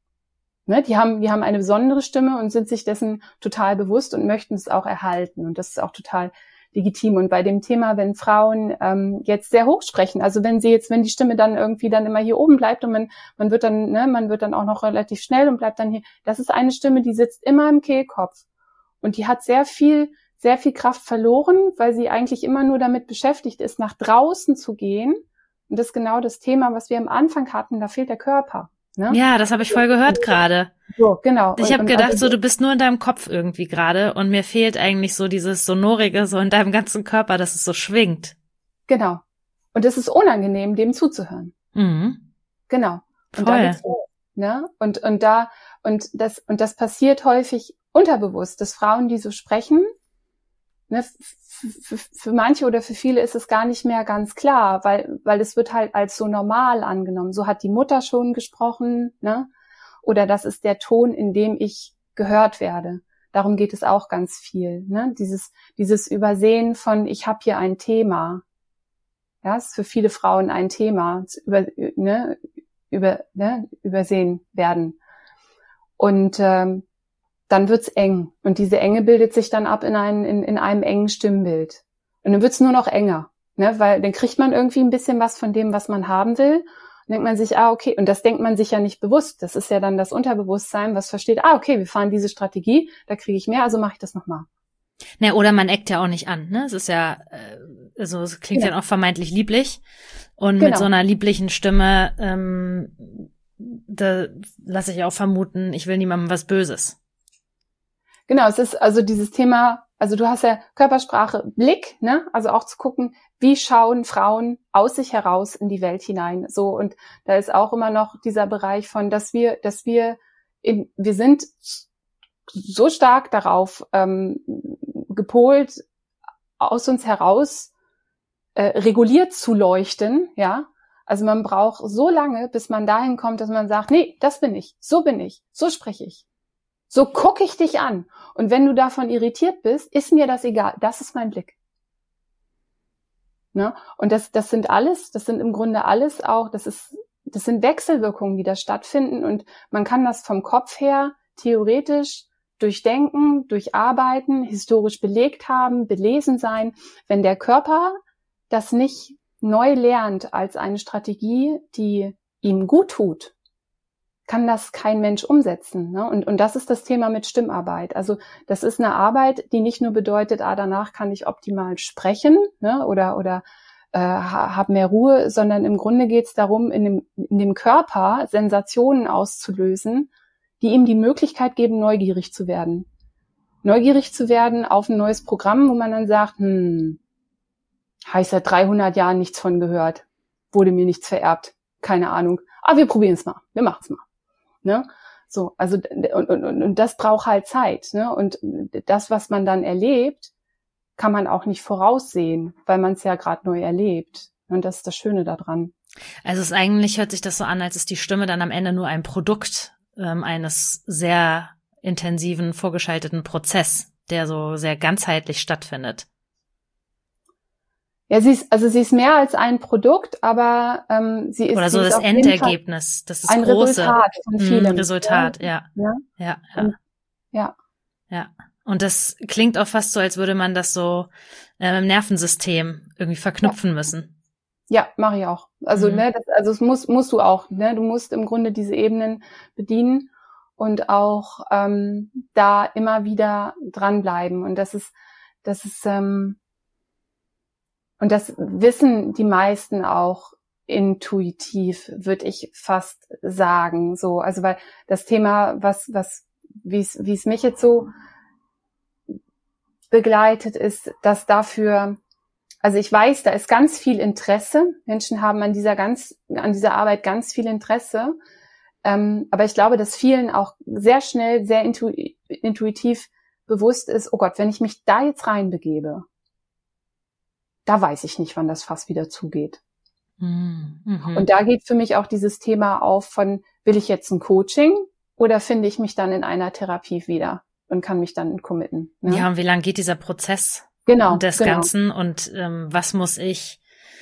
Ne, die haben, die haben eine besondere Stimme und sind sich dessen total bewusst und möchten es auch erhalten. Und das ist auch total legitim. Und bei dem Thema, wenn Frauen ähm, jetzt sehr hoch sprechen, also wenn sie jetzt, wenn die Stimme dann irgendwie dann immer hier oben bleibt und man, man wird dann, ne, man wird dann auch noch relativ schnell und bleibt dann hier. Das ist eine Stimme, die sitzt immer im Kehlkopf. Und die hat sehr viel, sehr viel Kraft verloren, weil sie eigentlich immer nur damit beschäftigt ist, nach draußen zu gehen. Und das ist genau das Thema, was wir am Anfang hatten. Da fehlt der Körper. Ne? Ja, das habe ich voll gehört gerade. So, genau. Ich habe gedacht, also, so du bist nur in deinem Kopf irgendwie gerade und mir fehlt eigentlich so dieses Sonorige so in deinem ganzen Körper, dass es so schwingt. Genau. Und es ist unangenehm, dem zuzuhören. Mhm. Genau. Und voll. Da ne? Und und da und das und das passiert häufig unterbewusst, dass Frauen, die so sprechen, ne, für, für manche oder für viele ist es gar nicht mehr ganz klar, weil weil es wird halt als so normal angenommen. So hat die Mutter schon gesprochen, ne? Oder das ist der Ton, in dem ich gehört werde. Darum geht es auch ganz viel, ne? Dieses dieses Übersehen von ich habe hier ein Thema. Ja, ist für viele Frauen ein Thema, über ne, über ne, übersehen werden. Und ähm, dann wird's eng. Und diese Enge bildet sich dann ab in, ein, in, in einem engen Stimmbild. Und dann wird's nur noch enger, ne? Weil dann kriegt man irgendwie ein bisschen was von dem, was man haben will. Und denkt man sich, ah, okay, und das denkt man sich ja nicht bewusst. Das ist ja dann das Unterbewusstsein, was versteht, ah, okay, wir fahren diese Strategie, da kriege ich mehr, also mache ich das nochmal. Na, oder man eckt ja auch nicht an, ne? Es ist ja, äh, also es klingt ja. dann auch vermeintlich lieblich. Und genau. mit so einer lieblichen Stimme, ähm, da lasse ich auch vermuten, ich will niemandem was Böses. Genau, es ist also dieses Thema, also du hast ja Körpersprache, Blick, ne? Also auch zu gucken, wie schauen Frauen aus sich heraus in die Welt hinein. So, und da ist auch immer noch dieser Bereich von, dass wir, dass wir in, wir sind so stark darauf ähm, gepolt, aus uns heraus äh, reguliert zu leuchten, ja. Also man braucht so lange, bis man dahin kommt, dass man sagt, nee, das bin ich, so bin ich, so spreche ich, so gucke ich dich an. Und wenn du davon irritiert bist, ist mir das egal, das ist mein Blick. Ne? Und das, das sind alles, das sind im Grunde alles auch, das ist, das sind Wechselwirkungen, die da stattfinden und man kann das vom Kopf her theoretisch durchdenken, durcharbeiten, historisch belegt haben, belesen sein. Wenn der Körper das nicht neu lernt als eine Strategie, die ihm gut tut, kann das kein Mensch umsetzen. Ne? Und, und das ist das Thema mit Stimmarbeit. Also das ist eine Arbeit, die nicht nur bedeutet, ah, danach kann ich optimal sprechen, ne? oder oder äh, habe mehr Ruhe, sondern im Grunde geht es darum, in dem, in dem Körper Sensationen auszulösen, die ihm die Möglichkeit geben, neugierig zu werden. Neugierig zu werden auf ein neues Programm, wo man dann sagt, hm, habe ich seit dreihundert Jahren nichts von gehört, wurde mir nichts vererbt, keine Ahnung. Aber wir probieren es mal, wir machen es mal. Ne? So, also und, und, und das braucht halt Zeit. Ne? Und das, was man dann erlebt, kann man auch nicht voraussehen, weil man es ja gerade neu erlebt. Und das ist das Schöne daran. Also es eigentlich hört sich das so an, als ist die Stimme dann am Ende nur ein Produkt ähm, eines sehr intensiven, vorgeschalteten Prozess, der so sehr ganzheitlich stattfindet. Ja, sie ist, also sie ist mehr als ein Produkt, aber ähm, sie ist oder so ist das Endergebnis, das ist ein große Resultat von vielem. Mm, Resultat, ja, ja, ja, ja, und, ja. ja. Und das klingt auch fast so, als würde man das so äh, im Nervensystem irgendwie verknüpfen ja. müssen. Ja, mache ich auch. Also mhm. ne, das, also es muss musst du auch. Ne, du musst im Grunde diese Ebenen bedienen und auch ähm, da immer wieder dranbleiben. Und das ist, das ist ähm, Und das wissen die meisten auch intuitiv, würde ich fast sagen. So, also weil das Thema, was, was, wie es, wie es mich jetzt so begleitet, ist, dass dafür, also ich weiß, da ist ganz viel Interesse. Menschen haben an dieser ganz, an dieser Arbeit ganz viel Interesse. Ähm, aber ich glaube, dass vielen auch sehr schnell, sehr intu- intuitiv bewusst ist, oh Gott, wenn ich mich da jetzt reinbegebe, da weiß ich nicht, wann das Fass wieder zugeht. Mhm. Und da geht für mich auch dieses Thema auf von, will ich jetzt ein Coaching oder finde ich mich dann in einer Therapie wieder und kann mich dann committen? Ne? Ja, und wie lange geht dieser Prozess genau, des genau. Ganzen und ähm, was muss ich,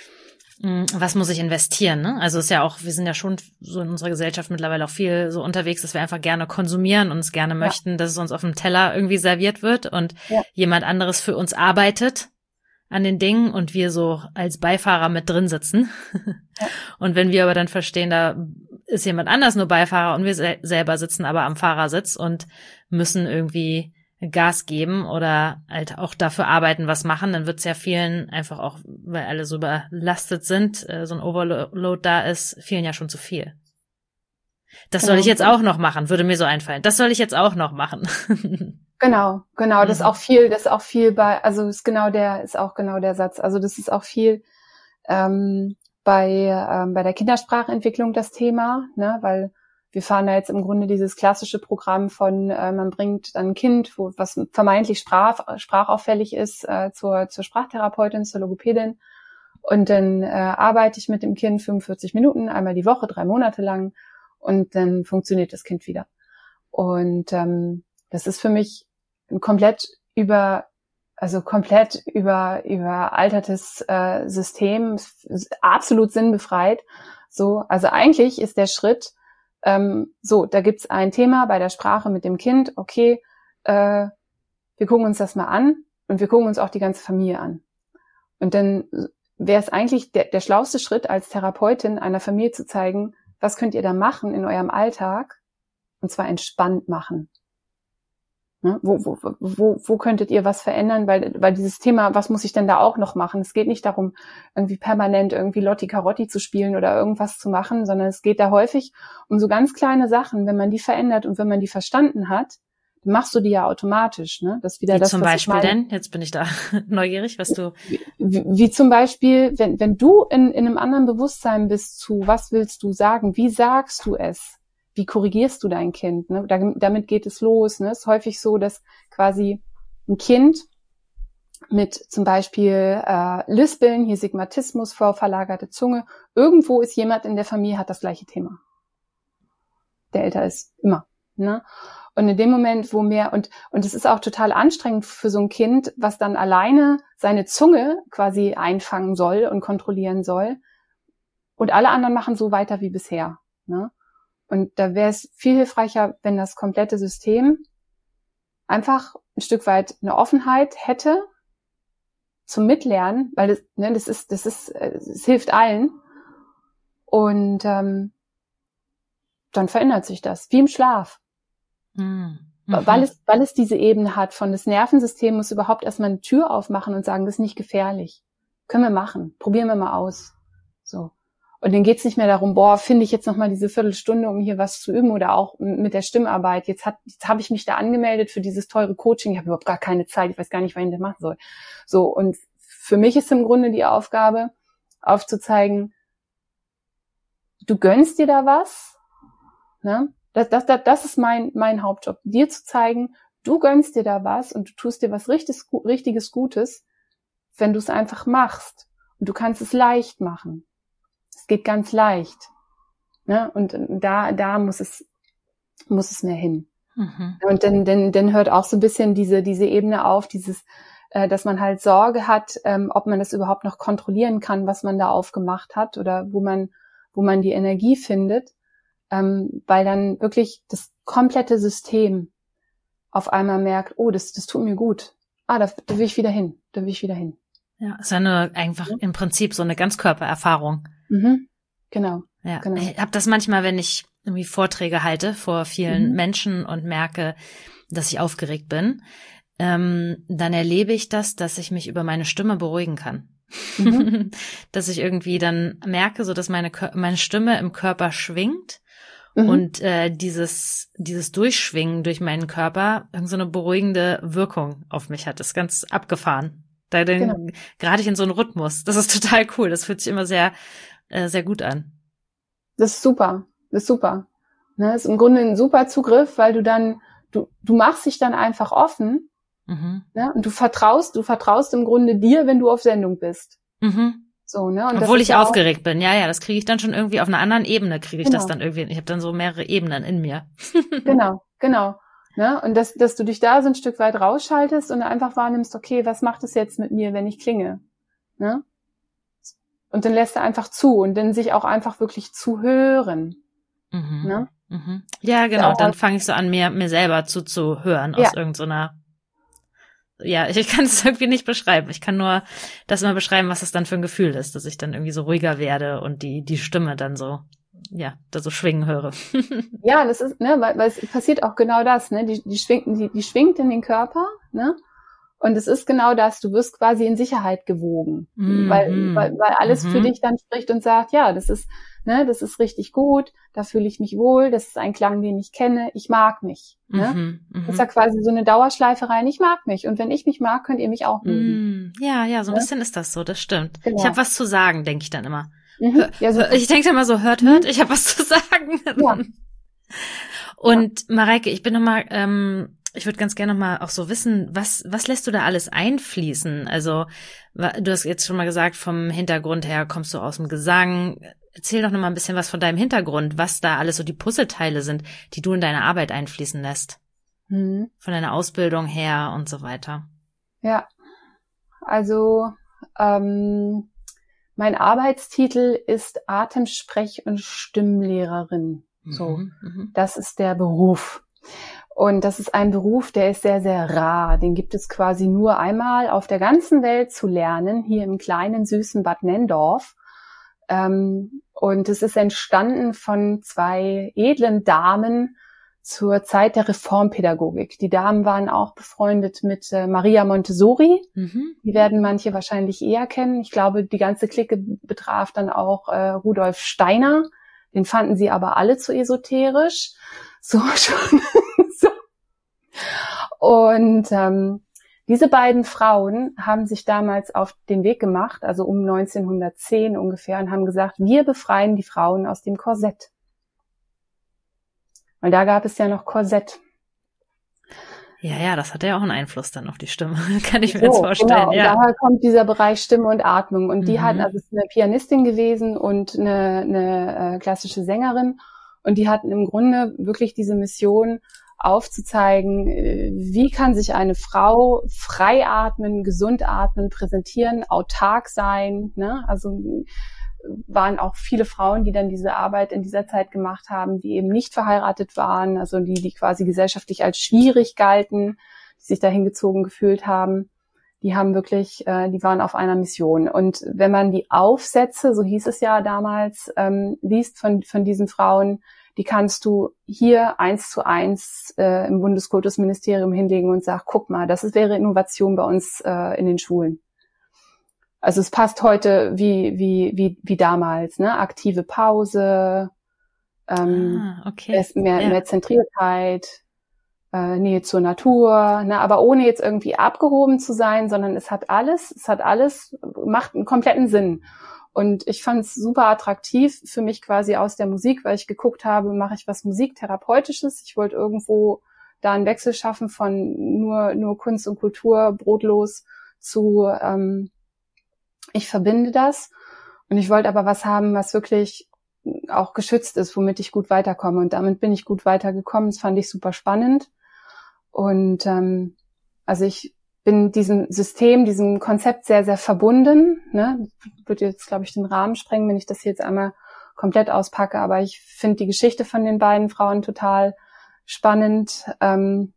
mh, was muss ich investieren? Ne? Also ist ja auch, wir sind ja schon so in unserer Gesellschaft mittlerweile auch viel so unterwegs, dass wir einfach gerne konsumieren und es gerne ja. möchten, dass es uns auf dem Teller irgendwie serviert wird und ja. jemand anderes für uns arbeitet an den Dingen und wir so als Beifahrer mit drin sitzen. Ja. Und wenn wir aber dann verstehen, da ist jemand anders nur Beifahrer und wir se- selber sitzen aber am Fahrersitz und müssen irgendwie Gas geben oder halt auch dafür arbeiten, was machen, dann wird es ja vielen einfach auch, weil alle so überlastet sind, äh, so ein Overload da ist, vielen ja schon zu viel. Das genau. soll ich jetzt auch noch machen, würde mir so einfallen. Das soll ich jetzt auch noch machen. Genau, genau, das ist auch viel, das ist auch viel bei, also ist genau der, ist auch genau der Satz. Also das ist auch viel ähm, bei ähm, bei der Kindersprachentwicklung das Thema, ne, weil wir fahren da jetzt im Grunde dieses klassische Programm von, äh, man bringt ein Kind, wo was vermeintlich sprach, sprachauffällig ist, äh, zur zur Sprachtherapeutin, zur Logopädin, und dann äh, arbeite ich mit dem Kind fünfundvierzig Minuten einmal die Woche, drei Monate lang, und dann funktioniert das Kind wieder. Und ähm, das ist für mich ein komplett über, also komplett über überaltertes äh, System, absolut sinnbefreit. So, also eigentlich ist der Schritt, ähm, so, da gibt's ein Thema bei der Sprache mit dem Kind. Okay, äh, wir gucken uns das mal an und wir gucken uns auch die ganze Familie an. Und dann wäre es eigentlich der, der schlauste Schritt als Therapeutin einer Familie zu zeigen, was könnt ihr da machen in eurem Alltag, und zwar entspannt machen. Ne? Wo, wo, wo, wo könntet ihr was verändern? Weil, weil dieses Thema, was muss ich denn da auch noch machen? Es geht nicht darum, irgendwie permanent irgendwie Lotti Carotti zu spielen oder irgendwas zu machen, sondern es geht da häufig um so ganz kleine Sachen. Wenn man die verändert und wenn man die verstanden hat, dann machst du die ja automatisch. Ne? Das ist wieder wie das, zum was Beispiel ich meine. denn? Jetzt bin ich da neugierig, was du... Wie, wie, wie zum Beispiel, wenn, wenn du in, in einem anderen Bewusstsein bist zu, was willst du sagen? Wie sagst du es? Wie korrigierst du dein Kind? Ne? Da, damit geht es los. Ne? Es ist häufig so, dass quasi ein Kind mit zum Beispiel äh, Lispeln, hier Sigmatismus, vorverlagerte Zunge. Irgendwo ist jemand in der Familie, hat das gleiche Thema. Der älter ist, immer. Ne? Und in dem Moment, wo mehr, und und es ist auch total anstrengend für so ein Kind, was dann alleine seine Zunge quasi einfangen soll und kontrollieren soll. Und alle anderen machen so weiter wie bisher. Ne? Und da wäre es viel hilfreicher, wenn das komplette System einfach ein Stück weit eine Offenheit hätte zum Mitlernen, weil das, ne, das ist, das ist, es hilft allen. Und ähm, dann verändert sich das, wie im Schlaf. Mhm. Weil es, weil es diese Ebene hat von das Nervensystem muss überhaupt erstmal eine Tür aufmachen und sagen, das ist nicht gefährlich. Können wir machen. Probieren wir mal aus. So. Und dann geht's nicht mehr darum, boah, finde ich jetzt noch mal diese Viertelstunde, um hier was zu üben oder auch mit der Stimmarbeit. Jetzt hat, jetzt habe ich mich da angemeldet für dieses teure Coaching. Ich habe überhaupt gar keine Zeit. Ich weiß gar nicht, was ich das machen soll. So. Und für mich ist im Grunde die Aufgabe, aufzuzeigen, du gönnst dir da was, ne? Das, das, das, das ist mein, mein Hauptjob, dir zu zeigen, du gönnst dir da was und du tust dir was richtiges, richtiges Gutes, wenn du es einfach machst. Und du kannst es leicht machen. Es geht ganz leicht. Ne? Und da, da muss es, muss es mehr hin. Mhm. Und dann, dann, dann hört auch so ein bisschen diese, diese Ebene auf, dieses, äh, dass man halt Sorge hat, ähm, ob man das überhaupt noch kontrollieren kann, was man da aufgemacht hat oder wo man, wo man die Energie findet, ähm, weil dann wirklich das komplette System auf einmal merkt, oh, das, das tut mir gut. Ah, da, da will ich wieder hin, da will ich wieder hin. Ja, ist ja nur einfach im Prinzip so eine Ganzkörpererfahrung. Mhm. Genau. Ja, genau. Ich habe das manchmal, wenn ich irgendwie Vorträge halte vor vielen mhm. Menschen und merke, dass ich aufgeregt bin, ähm, dann erlebe ich das, dass ich mich über meine Stimme beruhigen kann. Mhm. Dass ich irgendwie dann merke, so dass meine meine Stimme im Körper schwingt mhm. und äh, dieses dieses Durchschwingen durch meinen Körper irgend so eine beruhigende Wirkung auf mich hat. Das ist ganz abgefahren. Da dann genau. Gerade ich in so einen Rhythmus. Das ist total cool. Das fühlt sich immer sehr äh, sehr gut an. Das ist super. Das ist super. Ne, ist im Grunde ein super Zugriff, weil du dann du du machst dich dann einfach offen. Mhm. Ne? Und du vertraust, du vertraust im Grunde dir, wenn du auf Sendung bist. Mhm. So, ne? Und obwohl ich ja aufgeregt auch bin, ja, ja, das kriege ich dann schon irgendwie auf einer anderen Ebene, kriege ich genau. das dann irgendwie. Ich habe dann so mehrere Ebenen in mir. Genau, genau. Ne? Und dass, dass du dich da so ein Stück weit rausschaltest und einfach wahrnimmst, okay, was macht es jetzt mit mir, wenn ich klinge? Ne? Und dann lässt er einfach zu und dann sich auch einfach wirklich zuhören. Mhm. Ne? Mhm. Ja, genau. Ja, dann fange ich so an, mir mir selber zuzuhören aus ja. irgendeiner. Ja, ich kann es irgendwie nicht beschreiben. Ich kann nur das mal beschreiben, was das dann für ein Gefühl ist, dass ich dann irgendwie so ruhiger werde und die die Stimme dann so, ja, da so schwingen höre. Ja, das ist, ne, weil, weil es passiert auch genau das, ne, die die schwingt, die, die schwingt in den Körper, ne, und es ist genau das. Du wirst quasi in Sicherheit gewogen, mhm. weil, weil weil alles mhm. für dich dann spricht und sagt, ja, das ist, ne, das ist richtig gut, da fühle ich mich wohl, das ist ein Klang, den ich kenne, ich mag mich. Ne? Mhm, das ist ja quasi so eine Dauerschleife rein, ich mag mich. Und wenn ich mich mag, könnt ihr mich auch mögen. Ja, ja, so ein ne? bisschen ist das so, das stimmt. Genau. Ich habe was zu sagen, denke ich dann immer. Mhm. Ja, so ich denke dann immer so, hört, hört, mhm. ich habe was zu sagen. Ja. Und ja. Mareike, ich bin nochmal, ähm, ich würde ganz gerne nochmal auch so wissen, was was lässt du da alles einfließen? Also du hast jetzt schon mal gesagt, vom Hintergrund her kommst du aus dem Gesang. Erzähl doch nochmal ein bisschen was von deinem Hintergrund, was da alles so die Puzzleteile sind, die du in deine Arbeit einfließen lässt. Mhm. Von deiner Ausbildung her und so weiter. Ja, also ähm, mein Arbeitstitel ist Atem-, Sprech- und Stimmlehrerin. So, mhm. Das ist der Beruf. Und das ist ein Beruf, der ist sehr, sehr rar. Den gibt es quasi nur einmal auf der ganzen Welt zu lernen, hier im kleinen, süßen Bad Nenndorf. Ähm, und es ist entstanden von zwei edlen Damen zur Zeit der Reformpädagogik. Die Damen waren auch befreundet mit äh, Maria Montessori. Mhm. Die werden manche wahrscheinlich eher kennen. Ich glaube, die ganze Clique betraf dann auch äh, Rudolf Steiner. Den fanden sie aber alle zu esoterisch. So schon. so. Und ähm, diese beiden Frauen haben sich damals auf den Weg gemacht, also um neunzehnhundertzehn ungefähr, und haben gesagt, wir befreien die Frauen aus dem Korsett. Weil da gab es ja noch Korsett. Ja, ja, das hat ja auch einen Einfluss dann auf die Stimme, kann ich mir so, jetzt vorstellen. Genau. Ja. Und daher kommt dieser Bereich Stimme und Atmung. Und die Mhm. hat, also es ist eine Pianistin gewesen und eine, eine äh, klassische Sängerin. Und die hatten im Grunde wirklich diese Mission, aufzuzeigen, wie kann sich eine Frau frei atmen, gesund atmen, präsentieren, autark sein. Ne? Also waren auch viele Frauen, die dann diese Arbeit in dieser Zeit gemacht haben, die eben nicht verheiratet waren, also die, die quasi gesellschaftlich als schwierig galten, die sich dahin gezogen gefühlt haben. Die haben wirklich, äh, die waren auf einer Mission. Und wenn man die Aufsätze, so hieß es ja damals, ähm, liest von, von diesen Frauen, die kannst du hier eins zu eins äh, im Bundeskultusministerium hinlegen und sagen, guck mal, das ist, wäre Innovation bei uns äh, in den Schulen. Also es passt heute wie wie wie wie damals, ne? Aktive Pause, ähm, ah, okay. mehr, ja. mehr Zentriertheit, äh, Nähe zur Natur, ne? Aber ohne jetzt irgendwie abgehoben zu sein, sondern es hat alles, es hat alles, macht einen kompletten Sinn. Und ich fand es super attraktiv für mich quasi aus der Musik, weil ich geguckt habe, mache ich was Musiktherapeutisches. Ich wollte irgendwo da einen Wechsel schaffen von nur nur Kunst und Kultur, brotlos, zu ähm, ich verbinde das. Und ich wollte aber was haben, was wirklich auch geschützt ist, womit ich gut weiterkomme. Und damit bin ich gut weitergekommen. Das fand ich super spannend. Und ähm, also ich bin diesem System, diesem Konzept sehr, sehr verbunden. Ne? Würde jetzt, glaube ich, den Rahmen sprengen, wenn ich das jetzt einmal komplett auspacke. Aber ich finde die Geschichte von den beiden Frauen total spannend ähm,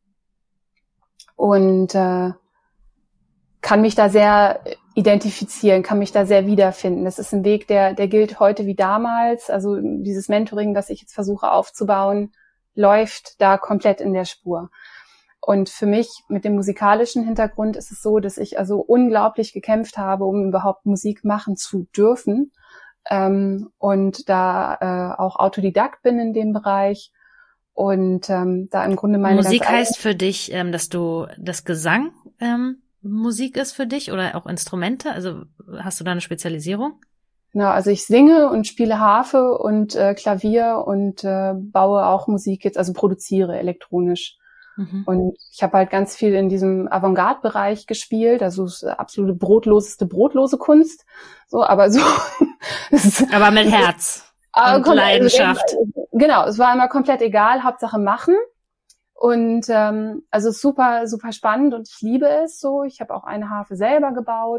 und äh, kann mich da sehr identifizieren, kann mich da sehr wiederfinden. Das ist ein Weg, der, der gilt heute wie damals. Also dieses Mentoring, das ich jetzt versuche aufzubauen, läuft da komplett in der Spur. Und für mich mit dem musikalischen Hintergrund ist es so, dass ich also unglaublich gekämpft habe, um überhaupt Musik machen zu dürfen. Ähm, und da äh, auch Autodidakt bin in dem Bereich. Und ähm, da im Grunde meine Musik heißt für dich, ähm, dass du das Gesang ähm, Musik ist für dich oder auch Instrumente? Also hast du da eine Spezialisierung? Genau, also ich singe und spiele Harfe und äh, Klavier und äh, baue auch Musik jetzt, also produziere elektronisch. Mhm. Und ich habe halt ganz viel in diesem Avantgarde-Bereich gespielt, also das absolute brotloseste brotlose Kunst. So, aber so. Aber mit Herz und kommt, Leidenschaft. Also, genau, es war immer komplett egal, Hauptsache machen. Und ähm, also super, super spannend und ich liebe es so. Ich habe auch eine Harfe selber gebaut.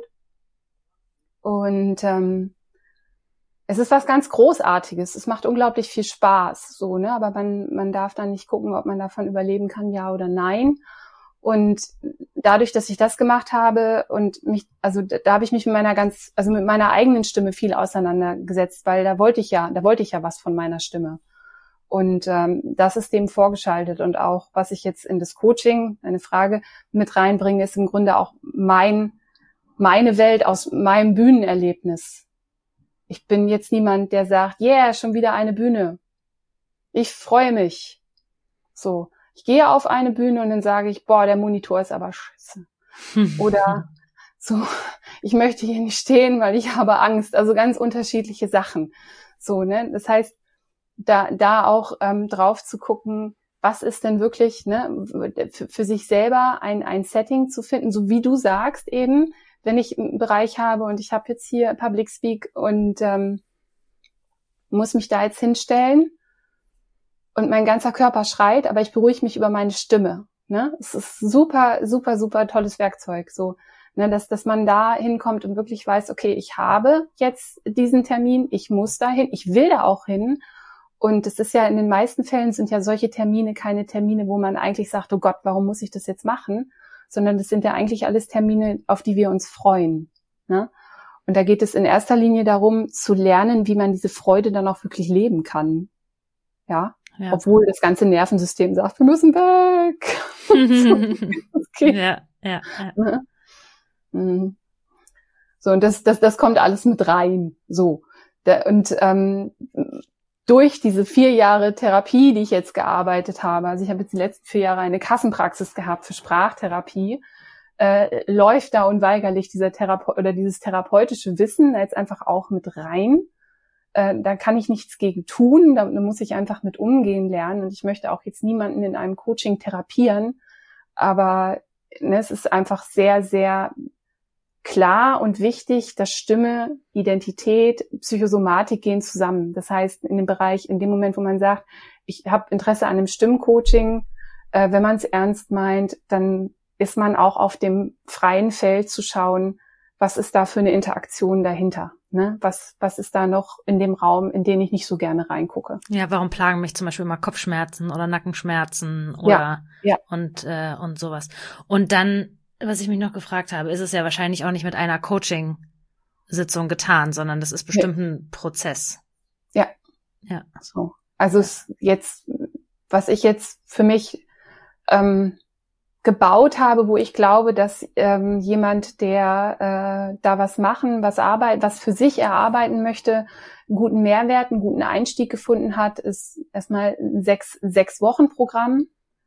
Und ähm, es ist was ganz Großartiges. Es macht unglaublich viel Spaß, so, ne? Aber man, man darf dann nicht gucken, ob man davon überleben kann, ja oder nein. Und dadurch, dass ich das gemacht habe und mich, also da, da habe ich mich mit meiner ganz, also mit meiner eigenen Stimme viel auseinandergesetzt, weil da wollte ich ja, da wollte ich ja was von meiner Stimme. Und ähm, das ist dem vorgeschaltet. Und auch, was ich jetzt in das Coaching, eine Frage, mit reinbringe, ist im Grunde auch mein meine Welt aus meinem Bühnenerlebnis. Ich bin jetzt niemand, der sagt, yeah, schon wieder eine Bühne. Ich freue mich. So, ich gehe auf eine Bühne und dann sage ich, boah, der Monitor ist aber scheiße. Oder so, ich möchte hier nicht stehen, weil ich habe Angst. Also ganz unterschiedliche Sachen. So, ne? Das heißt, da da auch ähm, drauf zu gucken, was ist denn wirklich, ne, für, für sich selber ein ein Setting zu finden, so wie du sagst eben, wenn ich einen Bereich habe und ich habe jetzt hier Public Speak und ähm, muss mich da jetzt hinstellen und mein ganzer Körper schreit, aber ich beruhige mich über meine Stimme. Ne? Es ist super, super, super tolles Werkzeug, so, ne, dass dass man da hinkommt und wirklich weiß, okay, ich habe jetzt diesen Termin, ich muss da hin, ich will da auch hin. Und es ist ja in den meisten Fällen sind ja solche Termine keine Termine, wo man eigentlich sagt, oh Gott, warum muss ich das jetzt machen? Sondern das sind ja eigentlich alles Termine, auf die wir uns freuen. Ne? Und da geht es in erster Linie darum, zu lernen, wie man diese Freude dann auch wirklich leben kann. Ja, ja. Obwohl das ganze Nervensystem sagt, wir müssen weg. Okay. Ja, ja, ja. So, und das, das, das kommt alles mit rein. So. Und ähm, durch diese vier Jahre Therapie, die ich jetzt gearbeitet habe, also ich habe jetzt die letzten vier Jahre eine Kassenpraxis gehabt für Sprachtherapie, äh, läuft da unweigerlich dieser Therape- oder dieses therapeutische Wissen da jetzt einfach auch mit rein. Äh, da kann ich nichts gegen tun, da, da muss ich einfach mit umgehen lernen und ich möchte auch jetzt niemanden in einem Coaching therapieren, aber ne, es ist einfach sehr, sehr klar und wichtig, dass Stimme, Identität, Psychosomatik gehen zusammen. Das heißt, in dem Bereich, in dem Moment, wo man sagt, ich habe Interesse an einem Stimmcoaching, äh, wenn man es ernst meint, dann ist man auch auf dem freien Feld zu schauen, was ist da für eine Interaktion dahinter? Ne? Was, was ist da noch in dem Raum, in den ich nicht so gerne reingucke? Ja, warum plagen mich zum Beispiel mal Kopfschmerzen oder Nackenschmerzen oder ja, ja. und äh, und sowas. Und dann, was ich mich noch gefragt habe, ist es ja wahrscheinlich auch nicht mit einer Coaching-Sitzung getan, sondern das ist bestimmt ja. ein Prozess. Ja. Ja. So. Also es jetzt, was ich jetzt für mich ähm, gebaut habe, wo ich glaube, dass ähm, jemand, der äh, da was machen, was arbeiten, was für sich erarbeiten möchte, einen guten Mehrwert, einen guten Einstieg gefunden hat, ist erstmal ein sechs sechs Wochen Programm,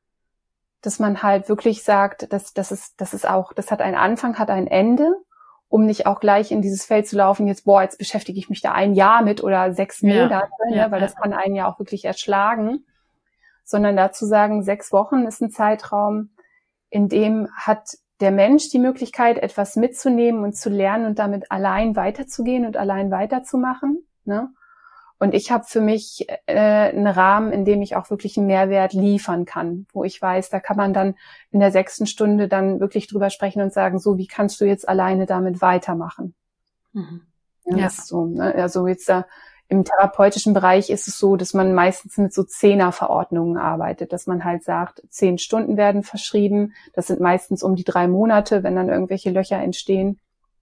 dass man halt wirklich sagt, dass das ist das ist auch, das hat einen Anfang, hat ein Ende, um nicht auch gleich in dieses Feld zu laufen. Jetzt boah, jetzt beschäftige ich mich da ein Jahr mit oder sechs ja, Monate, ja, ne, weil ja. das kann einen ja auch wirklich erschlagen, sondern dazu sagen, sechs Wochen ist ein Zeitraum, in dem hat der Mensch die Möglichkeit, etwas mitzunehmen und zu lernen und damit allein weiterzugehen und allein weiterzumachen. Ne? Und ich habe für mich äh, einen Rahmen, in dem ich auch wirklich einen Mehrwert liefern kann, wo ich weiß, da kann man dann in der sechsten Stunde dann wirklich drüber sprechen und sagen, so, wie kannst du jetzt alleine damit weitermachen? Mhm. Ja, Ja. das ist so, ne? Also jetzt da im therapeutischen Bereich ist es so, dass man meistens mit so Zehner-Verordnungen arbeitet, dass man halt sagt, zehn Stunden werden verschrieben. Das sind meistens um die drei Monate, wenn dann irgendwelche Löcher entstehen.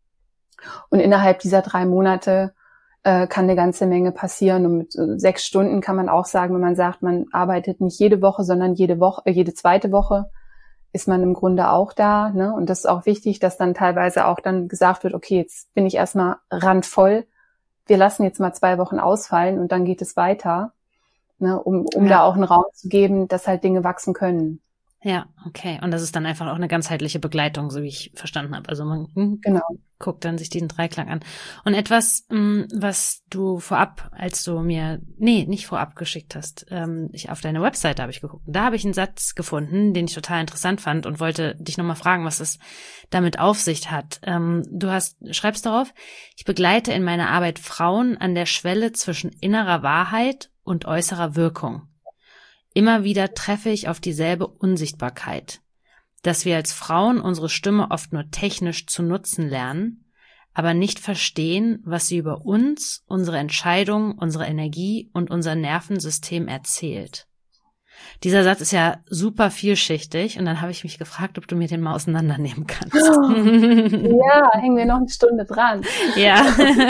Und innerhalb dieser drei Monate äh, kann eine ganze Menge passieren. Und mit äh, sechs Stunden kann man auch sagen, wenn man sagt, man arbeitet nicht jede Woche, sondern jede Woche, äh, jede zweite Woche, ist man im Grunde auch da. Ne? Und das ist auch wichtig, dass dann teilweise auch dann gesagt wird, okay, jetzt bin ich erstmal randvoll. Wir lassen jetzt mal zwei Wochen ausfallen und dann geht es weiter, ne, um, um ja. da auch einen Raum zu geben, dass halt Dinge wachsen können. Ja, okay. Und das ist dann einfach auch eine ganzheitliche Begleitung, so wie ich verstanden habe. Also man genau. guckt dann sich diesen Dreiklang an. Und etwas, was du vorab, als du mir, nee, nicht vorab geschickt hast, ähm, ich auf deine Webseite habe ich geguckt. Da habe ich einen Satz gefunden, den ich total interessant fand und wollte dich nochmal fragen, was es damit auf sich hat. Ähm, du hast, schreibst darauf, ich begleite in meiner Arbeit Frauen an der Schwelle zwischen innerer Wahrheit und äußerer Wirkung. Immer wieder treffe ich auf dieselbe Unsichtbarkeit, dass wir als Frauen unsere Stimme oft nur technisch zu nutzen lernen, aber nicht verstehen, was sie über uns, unsere Entscheidungen, unsere Energie und unser Nervensystem erzählt. Dieser Satz ist ja super vielschichtig und dann habe ich mich gefragt, ob du mir den mal auseinandernehmen kannst. Ja, hängen wir noch eine Stunde dran. Ja.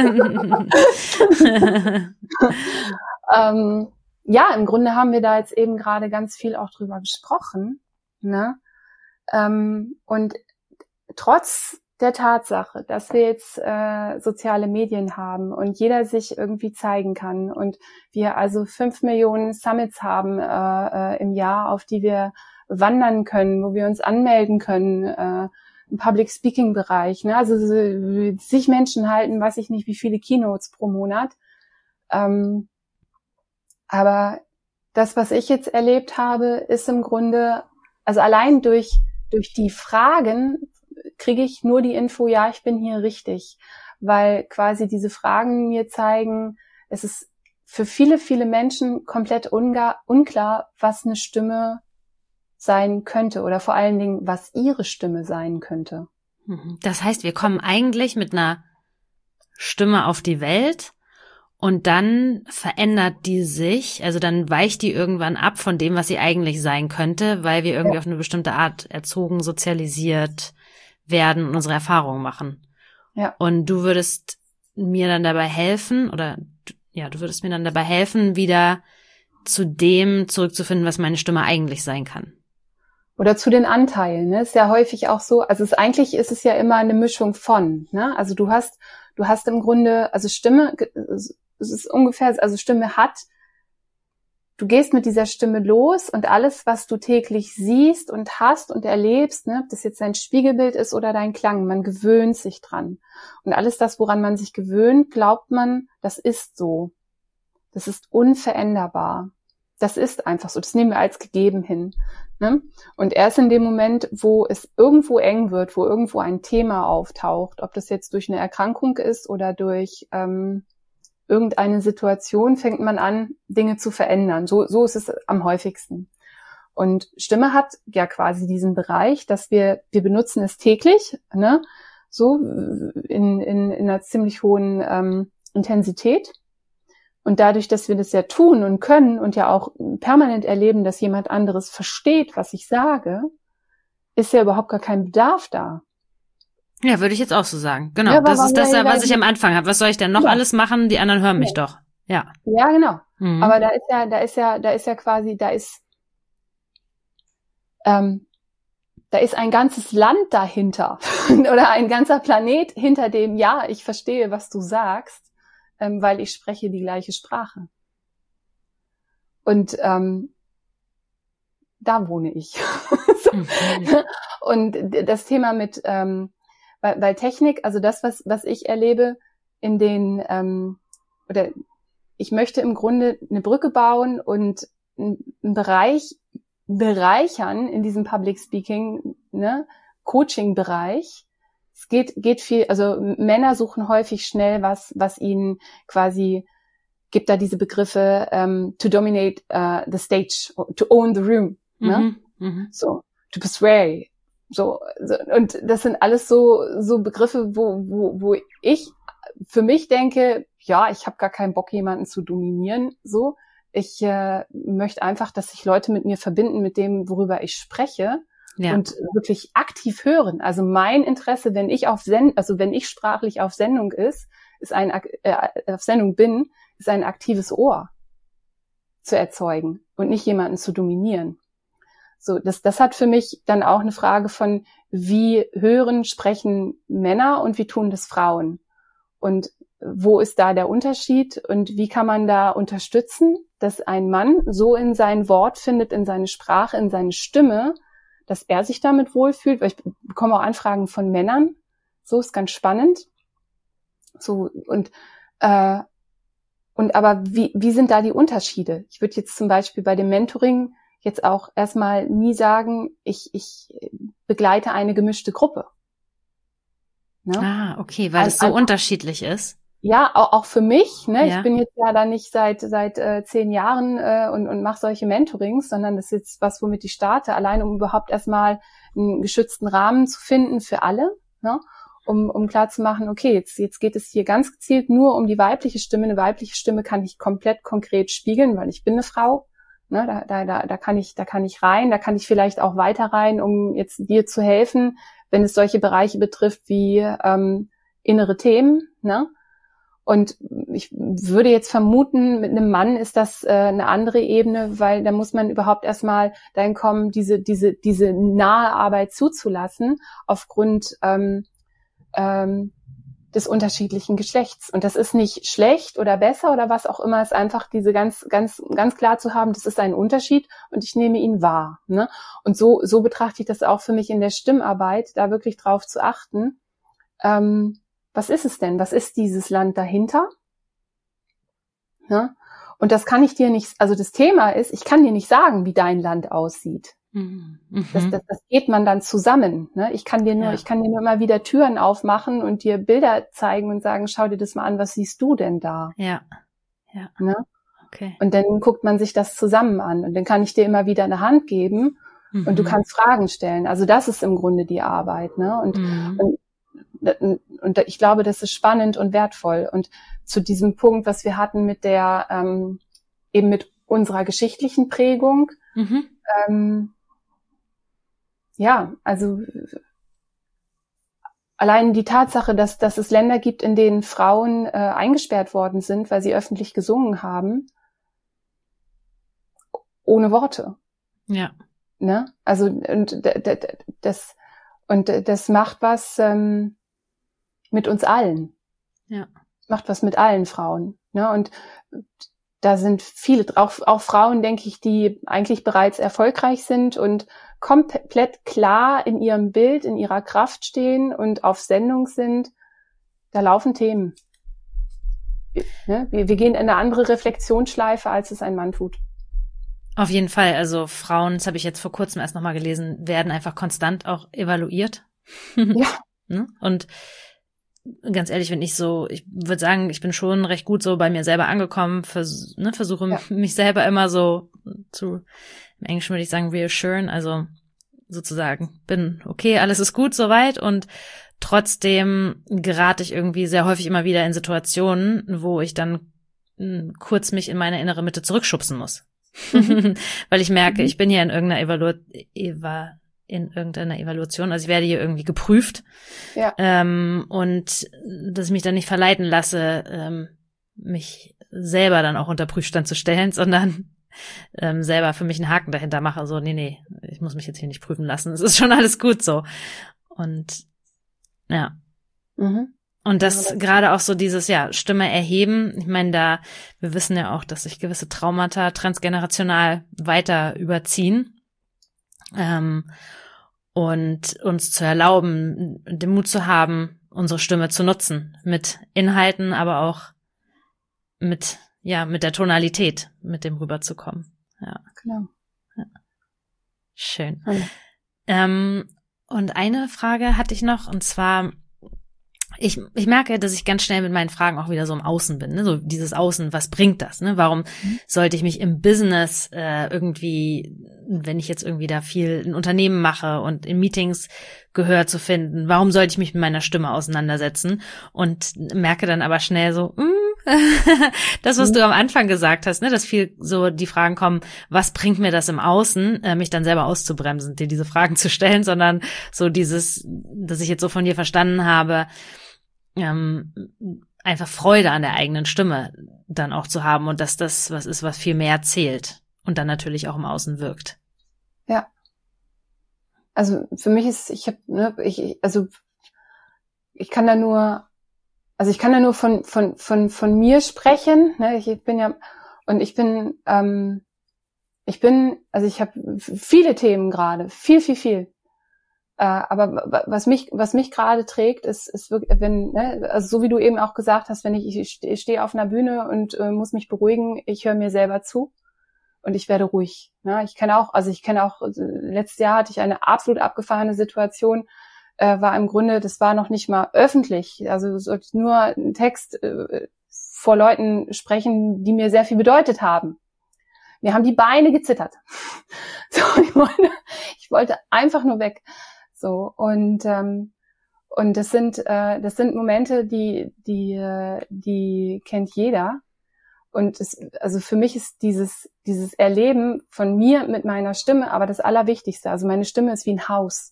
ähm, ja, im Grunde haben wir da jetzt eben gerade ganz viel auch drüber gesprochen, ne? Ähm, und trotz der Tatsache, dass wir jetzt äh, soziale Medien haben und jeder sich irgendwie zeigen kann und wir also fünf Millionen Summits haben äh, äh, im Jahr, auf die wir wandern können, wo wir uns anmelden können, äh, im Public Speaking Bereich, ne? Also sich Menschen halten, weiß ich nicht, wie viele Keynotes pro Monat. Ähm, aber das, was ich jetzt erlebt habe, ist im Grunde, also allein durch durch die Fragen kriege ich nur die Info, ja, ich bin hier richtig, weil quasi diese Fragen mir zeigen, es ist für viele, viele Menschen komplett unga- unklar, was eine Stimme sein könnte oder vor allen Dingen, was ihre Stimme sein könnte. Das heißt, wir kommen eigentlich mit einer Stimme auf die Welt und dann verändert die sich, also dann weicht die irgendwann ab von dem, was sie eigentlich sein könnte, weil wir irgendwie ja. auf eine bestimmte Art erzogen, sozialisiert werden und unsere Erfahrungen machen. Ja. Und du würdest mir dann dabei helfen, oder ja, du würdest mir dann dabei helfen, wieder zu dem zurückzufinden, was meine Stimme eigentlich sein kann. Oder zu den Anteilen, ne? Ist ja häufig auch so, also es eigentlich ist es ja immer eine Mischung von, ne? Also du hast, du hast im Grunde, also Stimme, es ist ungefähr, also Stimme hat, du gehst mit dieser Stimme los und alles, was du täglich siehst und hast und erlebst, ne, ob das jetzt dein Spiegelbild ist oder dein Klang, man gewöhnt sich dran. Und alles das, woran man sich gewöhnt, glaubt man, das ist so. Das ist unveränderbar. Das ist einfach so. Das nehmen wir als gegeben hin. Ne? Und erst in dem Moment, wo es irgendwo eng wird, wo irgendwo ein Thema auftaucht, ob das jetzt durch eine Erkrankung ist oder durch ähm, irgendeine Situation, fängt man an, Dinge zu verändern. So, so ist es am häufigsten. Und Stimme hat ja quasi diesen Bereich, dass wir, wir benutzen es täglich, ne? So in, in, in einer ziemlich hohen ähm, Intensität. Und dadurch, dass wir das ja tun und können und ja auch permanent erleben, dass jemand anderes versteht, was ich sage, ist ja überhaupt gar kein Bedarf da. Ja, würde ich jetzt auch so sagen. Genau, ja, das ist das, ja, was ich am Anfang habe. Was soll ich denn noch ja. alles machen? Die anderen hören mich ja. doch. Ja. Ja, genau. Mhm. Aber da ist ja, da ist ja, da ist ja quasi, da ist, ähm, da ist ein ganzes Land dahinter oder ein ganzer Planet hinter dem, ja, ich verstehe, was du sagst. Ähm, weil ich spreche die gleiche Sprache. Und ähm, da wohne ich. so. mhm. Und das Thema mit, ähm, weil, weil Technik, also das, was was ich erlebe in den, ähm, oder ich möchte im Grunde eine Brücke bauen und einen Bereich bereichern in diesem Public Speaking, ne, Coaching-Bereich. Es geht, geht viel, also Männer suchen häufig schnell was, was ihnen quasi, gibt da diese Begriffe, um, to dominate uh, the stage, to own the room, ne? Mhm, mh. So, to persuade, so, so, und das sind alles so, so Begriffe, wo, wo, wo ich für mich denke, ja, ich habe gar keinen Bock, jemanden zu dominieren, so. Ich äh, möchte einfach, dass sich Leute mit mir verbinden, mit dem, worüber ich spreche. Ja. Und wirklich aktiv hören. Also mein Interesse, wenn ich auf Send, also wenn ich sprachlich auf Sendung ist, ist ein äh, auf Sendung bin, ist ein aktives Ohr zu erzeugen und nicht jemanden zu dominieren. So, das das hat für mich dann auch eine Frage von, wie hören, sprechen Männer und wie tun das Frauen? Und wo ist da der Unterschied und wie kann man da unterstützen, dass ein Mann so in sein Wort findet, in seine Sprache, in seine Stimme, dass er sich damit wohlfühlt, weil ich bekomme auch Anfragen von Männern, so ist ganz spannend. So und äh, und aber wie wie sind da die Unterschiede? Ich würde jetzt zum Beispiel bei dem Mentoring jetzt auch erstmal nie sagen, ich ich begleite eine gemischte Gruppe. Ne? Ah, okay, weil also, es so einfach unterschiedlich ist. Ja, auch, auch für mich. Ne? Ja. Ich bin jetzt ja da nicht seit seit äh, zehn Jahren äh, und, und mache solche Mentorings, sondern das ist jetzt was, womit ich starte, allein um überhaupt erstmal einen geschützten Rahmen zu finden für alle, ne? um um klar zu machen, okay, jetzt jetzt geht es hier ganz gezielt nur um die weibliche Stimme. Eine weibliche Stimme kann ich komplett konkret spiegeln, weil ich bin eine Frau. Ne? Da, da, da, da kann ich da kann ich rein, da kann ich vielleicht auch weiter rein, um jetzt dir zu helfen, wenn es solche Bereiche betrifft wie ähm, innere Themen, ne? Und ich würde jetzt vermuten, mit einem Mann ist das äh, eine andere Ebene, weil da muss man überhaupt erstmal dahin kommen, diese diese diese nahe Arbeit zuzulassen aufgrund ähm, ähm, des unterschiedlichen Geschlechts. Und das ist nicht schlecht oder besser oder was auch immer, es ist einfach diese ganz ganz ganz klar zu haben, das ist ein Unterschied und ich nehme ihn wahr. Ne? Und so so betrachte ich das auch für mich in der Stimmarbeit, da wirklich drauf zu achten. Ähm, Was ist es denn? Was ist dieses Land dahinter? Ja? Und das kann ich dir nicht, also das Thema ist, ich kann dir nicht sagen, wie dein Land aussieht. Mhm. Das, das, das geht man dann zusammen. Ne? Ich kann dir nur, ja. ich kann dir nur immer wieder Türen aufmachen und dir Bilder zeigen und sagen, schau dir das mal an, was siehst du denn da? Ja. Ja. Ne? Okay. Und dann guckt man sich das zusammen an und dann kann ich dir immer wieder eine Hand geben mhm. und du kannst Fragen stellen. Also das ist im Grunde die Arbeit. Ne? Und, mhm. und Und ich glaube, das ist spannend und wertvoll. Und zu diesem Punkt, was wir hatten mit der, ähm, eben mit unserer geschichtlichen Prägung, mhm. ähm, ja, also allein die Tatsache, dass, dass es Länder gibt, in denen Frauen äh, eingesperrt worden sind, weil sie öffentlich gesungen haben, ohne Worte. Ja. Ne? Also und das und das macht was ähm, mit uns allen. Ja. Macht was mit allen Frauen. Ne? Und da sind viele, auch, auch Frauen, denke ich, die eigentlich bereits erfolgreich sind und komplett klar in ihrem Bild, in ihrer Kraft stehen und auf Sendung sind. Da laufen Themen. Ne? Wir, wir gehen in eine andere Reflexionsschleife, als es ein Mann tut. Auf jeden Fall. Also Frauen, das habe ich jetzt vor kurzem erst nochmal gelesen, werden einfach konstant auch evaluiert. Ja. Und ganz ehrlich, wenn ich so, ich würde sagen, ich bin schon recht gut so bei mir selber angekommen, vers- ne, versuche ja. mich selber immer so zu, im Englischen würde ich sagen, reassuren, also sozusagen, bin okay, alles ist gut soweit, und trotzdem gerate ich irgendwie sehr häufig immer wieder in Situationen, wo ich dann m, kurz mich in meine innere Mitte zurückschubsen muss. Mhm. Weil ich merke, mhm. ich bin hier in irgendeiner Evalu- Eva- in irgendeiner Evaluation, also ich werde hier irgendwie geprüft, ja. ähm, und dass ich mich dann nicht verleiten lasse, ähm, mich selber dann auch unter Prüfstand zu stellen, sondern ähm, selber für mich einen Haken dahinter mache, so, nee, nee, ich muss mich jetzt hier nicht prüfen lassen, es ist schon alles gut so. Und ja. Mhm. Und das, ja, das gerade auch so dieses, ja, Stimme erheben, ich meine, da, wir wissen ja auch, dass sich gewisse Traumata transgenerational weiter überziehen. Ähm, und uns zu erlauben, den Mut zu haben, unsere Stimme zu nutzen, mit Inhalten, aber auch mit, ja, mit der Tonalität, mit dem rüberzukommen. Ja. Genau. Ja. Schön. Ja. Ähm, und eine Frage hatte ich noch, und zwar, Ich, ich merke, dass ich ganz schnell mit meinen Fragen auch wieder so im Außen bin, ne? So dieses Außen, was bringt das, ne? Warum mhm. sollte ich mich im Business äh, irgendwie, wenn ich jetzt irgendwie da viel ein Unternehmen mache und in Meetings Gehör zu finden, warum sollte ich mich mit meiner Stimme auseinandersetzen? Und merke dann aber schnell so, mm, das, was mhm. du am Anfang gesagt hast, ne? Dass viel so die Fragen kommen, was bringt mir das im Außen, äh, mich dann selber auszubremsen, dir diese Fragen zu stellen, sondern so dieses, dass ich jetzt so von dir verstanden habe, Ähm, einfach Freude an der eigenen Stimme dann auch zu haben und dass das was ist, was viel mehr zählt und dann natürlich auch im Außen wirkt. Ja. Also für mich ist, ich habe, ne, ich, also ich kann da nur, also ich kann da nur von von von von mir sprechen. Ne? Ich, ich bin ja und ich bin, ähm, ich bin, also ich habe viele Themen gerade, viel viel viel. Uh, aber was mich was mich gerade trägt, ist ist wirklich, wenn, ne, also so wie du eben auch gesagt hast, wenn ich ich, ich stehe auf einer Bühne und äh, muss mich beruhigen, ich höre mir selber zu und ich werde ruhig. Ne? Ich kenne auch, also ich kenne auch, letztes Jahr hatte ich eine absolut abgefahrene Situation, äh, war im Grunde, das war noch nicht mal öffentlich, also sollte nur einen Text äh, vor Leuten sprechen, die mir sehr viel bedeutet haben. Mir haben die Beine gezittert. So, ich wollte, ich wollte einfach nur weg. So, und ähm, und das sind äh, das sind Momente, die die äh, die kennt jeder. Und es, also für mich ist dieses dieses Erleben von mir mit meiner Stimme aber das Allerwichtigste. Also meine Stimme ist wie ein Haus.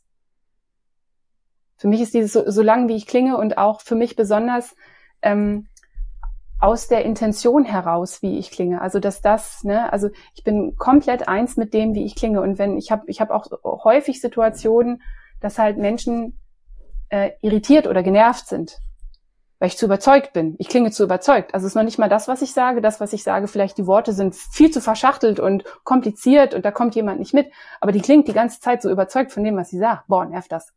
Für mich ist dieses so, so lang wie ich klinge und auch für mich besonders ähm, aus der Intention heraus, wie ich klinge. Also dass das, ne, also ich bin komplett eins mit dem, wie ich klinge. Und wenn ich habe ich habe auch häufig Situationen, dass halt Menschen äh, irritiert oder genervt sind, weil ich zu überzeugt bin. Ich klinge zu überzeugt. Also es ist noch nicht mal das, was ich sage. Das, was ich sage, vielleicht die Worte sind viel zu verschachtelt und kompliziert und da kommt jemand nicht mit. Aber die klingt die ganze Zeit so überzeugt von dem, was sie sagt. Boah, nervt das.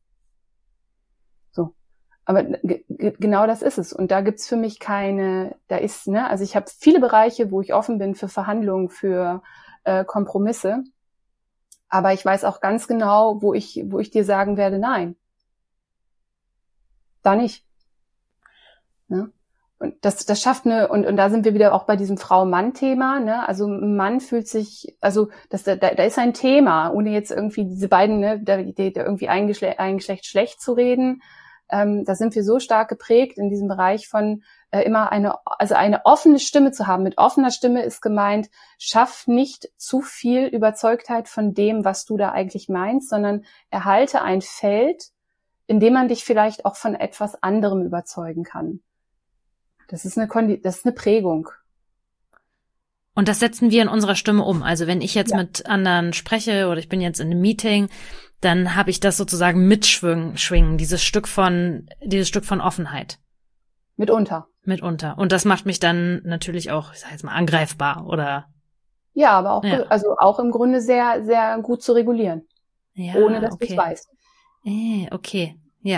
So. Aber g- g- genau das ist es. Und da gibt's für mich keine, da ist, ne, also ich habe viele Bereiche, wo ich offen bin für Verhandlungen, für äh, Kompromisse. Aber ich weiß auch ganz genau, wo ich, wo ich dir sagen werde, nein. Da nicht. Ne? Und das, das schafft eine, und, und da sind wir wieder auch bei diesem Frau-Mann-Thema, ne? Also ein Mann fühlt sich, also das, da, da ist ein Thema, ohne jetzt irgendwie diese beiden, ne, da, da irgendwie ein Geschlecht, ein Geschlecht schlecht zu reden. Ähm, da sind wir so stark geprägt in diesem Bereich von äh, immer eine, also eine offene Stimme zu haben. Mit offener Stimme ist gemeint, schaff nicht zu viel Überzeugtheit von dem, was du da eigentlich meinst, sondern erhalte ein Feld, in dem man dich vielleicht auch von etwas anderem überzeugen kann. Das ist eine Kondi- das ist eine Prägung. Und das setzen wir in unserer Stimme um. Also wenn ich jetzt ja. mit anderen spreche oder ich bin jetzt in einem Meeting, dann habe ich das sozusagen mitschwingen, schwingen, dieses Stück von, dieses Stück von Offenheit. Mitunter. Mitunter. Und das macht mich dann natürlich auch, ich sag jetzt mal, angreifbar oder. Ja, aber auch, ja. also auch im Grunde sehr, sehr gut zu regulieren. Ja, ohne dass okay. du es weißt. Eh, okay. Ja.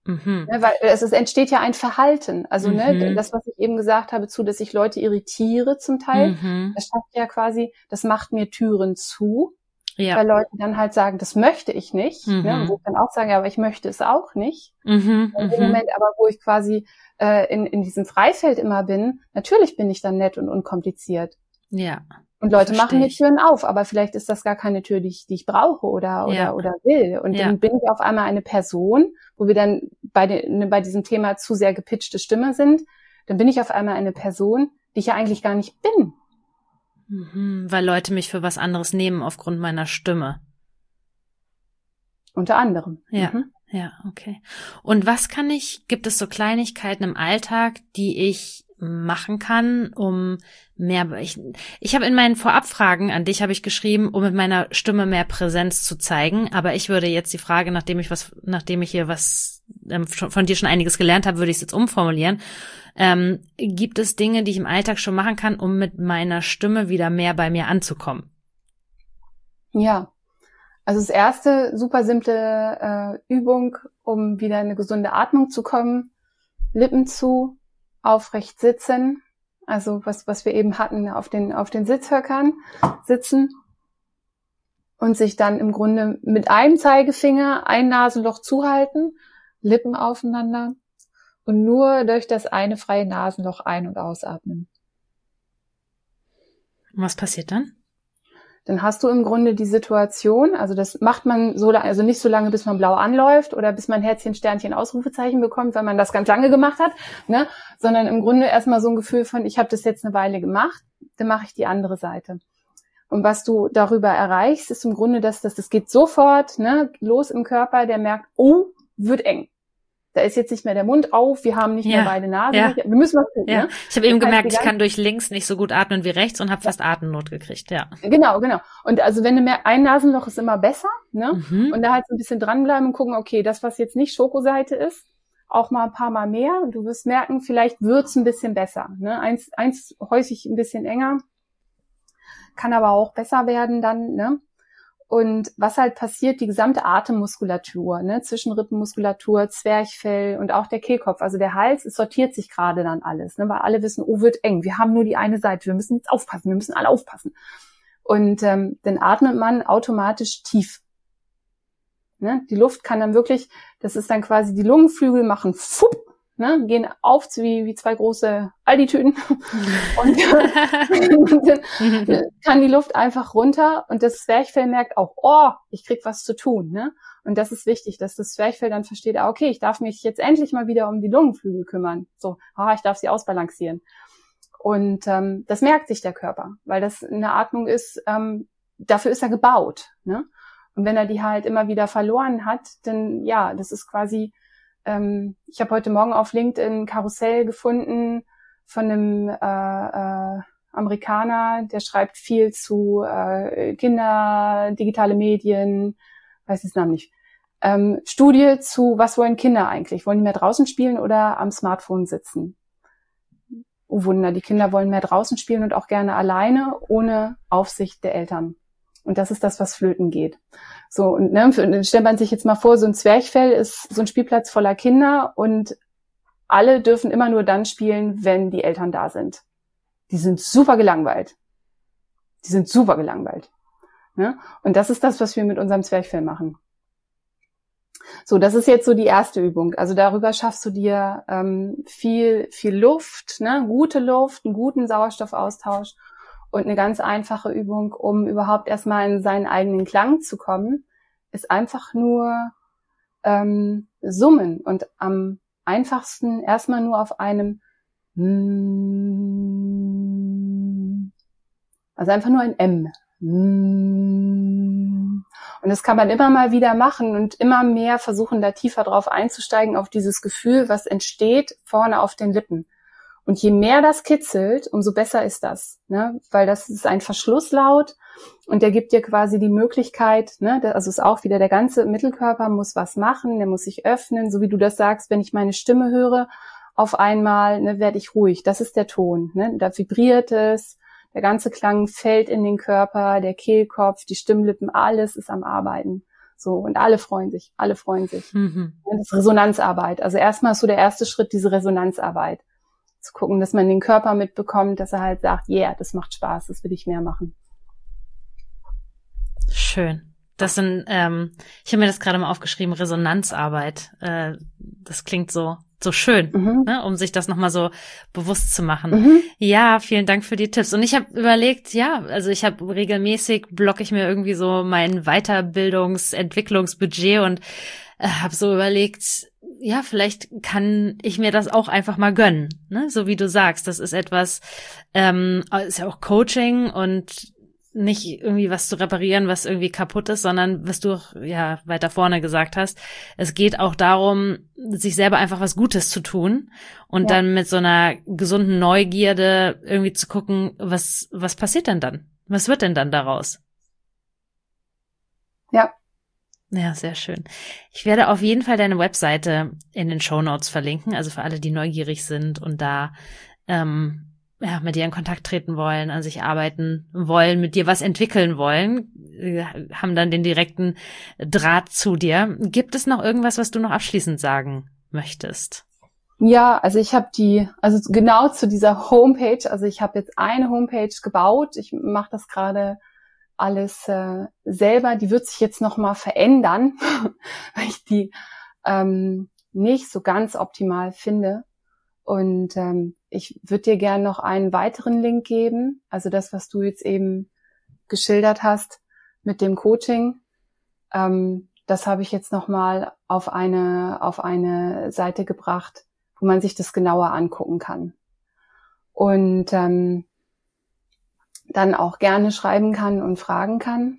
Mhm. Ne, weil es, es entsteht ja ein Verhalten. Also Mhm. ne, das, was ich eben gesagt habe, zu, dass ich Leute irritiere zum Teil, Mhm. das schafft ja quasi, das macht mir Türen zu, Ja. weil Leute dann halt sagen, das möchte ich nicht. Mhm. Ne, und wo ich dann auch sage, ja, aber ich möchte es auch nicht. Mhm. In dem Mhm. Moment aber, wo ich quasi äh, in, in diesem Freifeld immer bin, natürlich bin ich dann nett und unkompliziert. Ja. Und Leute Versteh machen mir ich. Türen auf, aber vielleicht ist das gar keine Tür, die ich, die ich brauche oder, oder, Ja. oder will. Und Ja. dann bin ich auf einmal eine Person, wo wir dann bei, den, bei diesem Thema zu sehr gepitchte Stimme sind, dann bin ich auf einmal eine Person, die ich ja eigentlich gar nicht bin. Mhm. Weil Leute mich für was anderes nehmen aufgrund meiner Stimme. Unter anderem. Ja. Mhm. Ja, okay. Und was kann ich, gibt es so Kleinigkeiten im Alltag, die ich machen kann, um mehr, ich, ich habe in meinen Vorabfragen an dich habe ich geschrieben, um mit meiner Stimme mehr Präsenz zu zeigen, aber ich würde jetzt die Frage, nachdem ich was, nachdem ich hier was ähm, von dir schon einiges gelernt habe, würde ich es jetzt umformulieren. Ähm, gibt es Dinge, die ich im Alltag schon machen kann, um mit meiner Stimme wieder mehr bei mir anzukommen? Ja. Also das erste, super simple äh, Übung, um wieder in eine gesunde Atmung zu kommen. Lippen zu, aufrecht sitzen. Also was was wir eben hatten, auf den auf den Sitzhöckern sitzen und sich dann im Grunde mit einem Zeigefinger ein Nasenloch zuhalten, Lippen aufeinander und nur durch das eine freie Nasenloch ein- und ausatmen. Und was passiert dann? Dann hast du im Grunde die Situation, also das macht man so, also nicht so lange, bis man blau anläuft oder bis man Herzchen, Sternchen, Ausrufezeichen bekommt, weil man das ganz lange gemacht hat, ne, sondern im Grunde erstmal so ein Gefühl von, ich habe das jetzt eine Weile gemacht, dann mache ich die andere Seite. Und was du darüber erreichst, ist im Grunde, dass das, das geht sofort, ne, los im Körper, der merkt, oh, wird eng. Da ist jetzt nicht mehr der Mund auf, wir haben nicht Ja, mehr beide Nasen, ja. wir müssen was tun. Ja, Ne? ich habe eben Das heißt, gemerkt, die ich ganze- kann durch links nicht so gut atmen wie rechts und habe fast Atemnot gekriegt, ja. Genau, genau. Und also wenn du mehr, ein Nasenloch ist immer besser, ne? Mhm. Und da halt so ein bisschen dranbleiben und gucken, okay, das, was jetzt nicht Schokoseite ist, auch mal ein paar Mal mehr und du wirst merken, vielleicht wird's ein bisschen besser. Ne? Eins, eins häufig ein bisschen enger, kann aber auch besser werden dann, ne? Und was halt passiert, die gesamte Atemmuskulatur, ne, Zwischenrippenmuskulatur, Zwerchfell und auch der Kehlkopf, also der Hals, es sortiert sich gerade dann alles, ne, weil alle wissen, oh, wird eng, wir haben nur die eine Seite, wir müssen jetzt aufpassen, wir müssen alle aufpassen. Und ähm, dann atmet man automatisch tief. Ne? Die Luft kann dann wirklich, das ist dann quasi, die Lungenflügel machen fupp, ne, gehen auf wie, wie zwei große Aldi-Tüten und dann kann die Luft einfach runter und das Zwerchfell merkt auch, oh, ich krieg was zu tun, ne? Und das ist wichtig, dass das Zwerchfell dann versteht, ah, okay, ich darf mich jetzt endlich mal wieder um die Lungenflügel kümmern. So, ah, ich darf sie ausbalancieren. Und ähm, das merkt sich der Körper, weil das eine Atmung ist, ähm, dafür ist er gebaut, ne? Und wenn er die halt immer wieder verloren hat, dann, ja, das ist quasi, ich habe heute Morgen auf LinkedIn ein Karussell gefunden von einem äh, äh, Amerikaner, der schreibt viel zu äh, Kinder, digitale Medien, weiß den Namen nicht. Ähm, Studie zu, was wollen Kinder eigentlich? Wollen die mehr draußen spielen oder am Smartphone sitzen? Oh Wunder, die Kinder wollen mehr draußen spielen und auch gerne alleine, ohne Aufsicht der Eltern. Und das ist das, was flöten geht. So, und ne, für, stellt man sich jetzt mal vor, so ein Zwerchfell ist so ein Spielplatz voller Kinder und alle dürfen immer nur dann spielen, wenn die Eltern da sind. Die sind super gelangweilt. Die sind super gelangweilt. Ne? Und das ist das, was wir mit unserem Zwerchfell machen. So, das ist jetzt so die erste Übung. Also darüber schaffst du dir ähm, viel, viel Luft, ne? Gute Luft, einen guten Sauerstoffaustausch. Und eine ganz einfache Übung, um überhaupt erstmal in seinen eigenen Klang zu kommen, ist einfach nur ähm, Summen und am einfachsten erstmal nur auf einem mm, also einfach nur ein M. Mm. Und das kann man immer mal wieder machen und immer mehr versuchen, da tiefer drauf einzusteigen, auf dieses Gefühl, was entsteht vorne auf den Lippen. Und je mehr das kitzelt, umso besser ist das, ne? Weil das ist ein Verschlusslaut und der gibt dir quasi die Möglichkeit, ne? Also ist auch wieder der ganze Mittelkörper muss was machen, der muss sich öffnen, so wie du das sagst, wenn ich meine Stimme höre, auf einmal, ne, werde ich ruhig. Das ist der Ton, ne? Da vibriert es, der ganze Klang fällt in den Körper, der Kehlkopf, die Stimmlippen, alles ist am Arbeiten. So, und alle freuen sich, alle freuen sich. Mhm. Das ist Resonanzarbeit. Also erstmal ist so der erste Schritt diese Resonanzarbeit. Zu gucken, dass man den Körper mitbekommt, dass er halt sagt, yeah, das macht Spaß, das will ich mehr machen. Schön. Das sind, ähm, ich habe mir das gerade mal aufgeschrieben, Resonanzarbeit. Äh, das klingt so so schön, Mhm. ne, um sich das nochmal so bewusst zu machen. Mhm. Ja, vielen Dank für die Tipps. Und ich habe überlegt, ja, also ich habe regelmäßig, blocke ich mir irgendwie so mein Weiterbildungs-, Entwicklungsbudget und äh, habe so überlegt, ja, vielleicht kann ich mir das auch einfach mal gönnen, ne, so wie du sagst. Das ist etwas, ähm, ist ja auch Coaching und nicht irgendwie was zu reparieren, was irgendwie kaputt ist, sondern was du ja weiter vorne gesagt hast, es geht auch darum, sich selber einfach was Gutes zu tun und Ja. dann mit so einer gesunden Neugierde irgendwie zu gucken, was was passiert denn dann? Was wird denn dann daraus? Ja. Ja, sehr schön. Ich werde auf jeden Fall deine Webseite in den Shownotes verlinken, also für alle, die neugierig sind und da ähm, ja, mit dir in Kontakt treten wollen, an sich arbeiten wollen, mit dir was entwickeln wollen, äh, haben dann den direkten Draht zu dir. Gibt es noch irgendwas, was du noch abschließend sagen möchtest? Ja, also ich habe die, also genau zu dieser Homepage, also ich habe jetzt eine Homepage gebaut, ich mache das gerade alles äh, selber, die wird sich jetzt nochmal verändern, weil ich die ähm, nicht so ganz optimal finde. Und ähm, ich würde dir gerne noch einen weiteren Link geben, also das, was du jetzt eben geschildert hast mit dem Coaching. Ähm, das habe ich jetzt nochmal auf eine auf eine Seite gebracht, wo man sich das genauer angucken kann. Und ähm, dann auch gerne schreiben kann und fragen kann.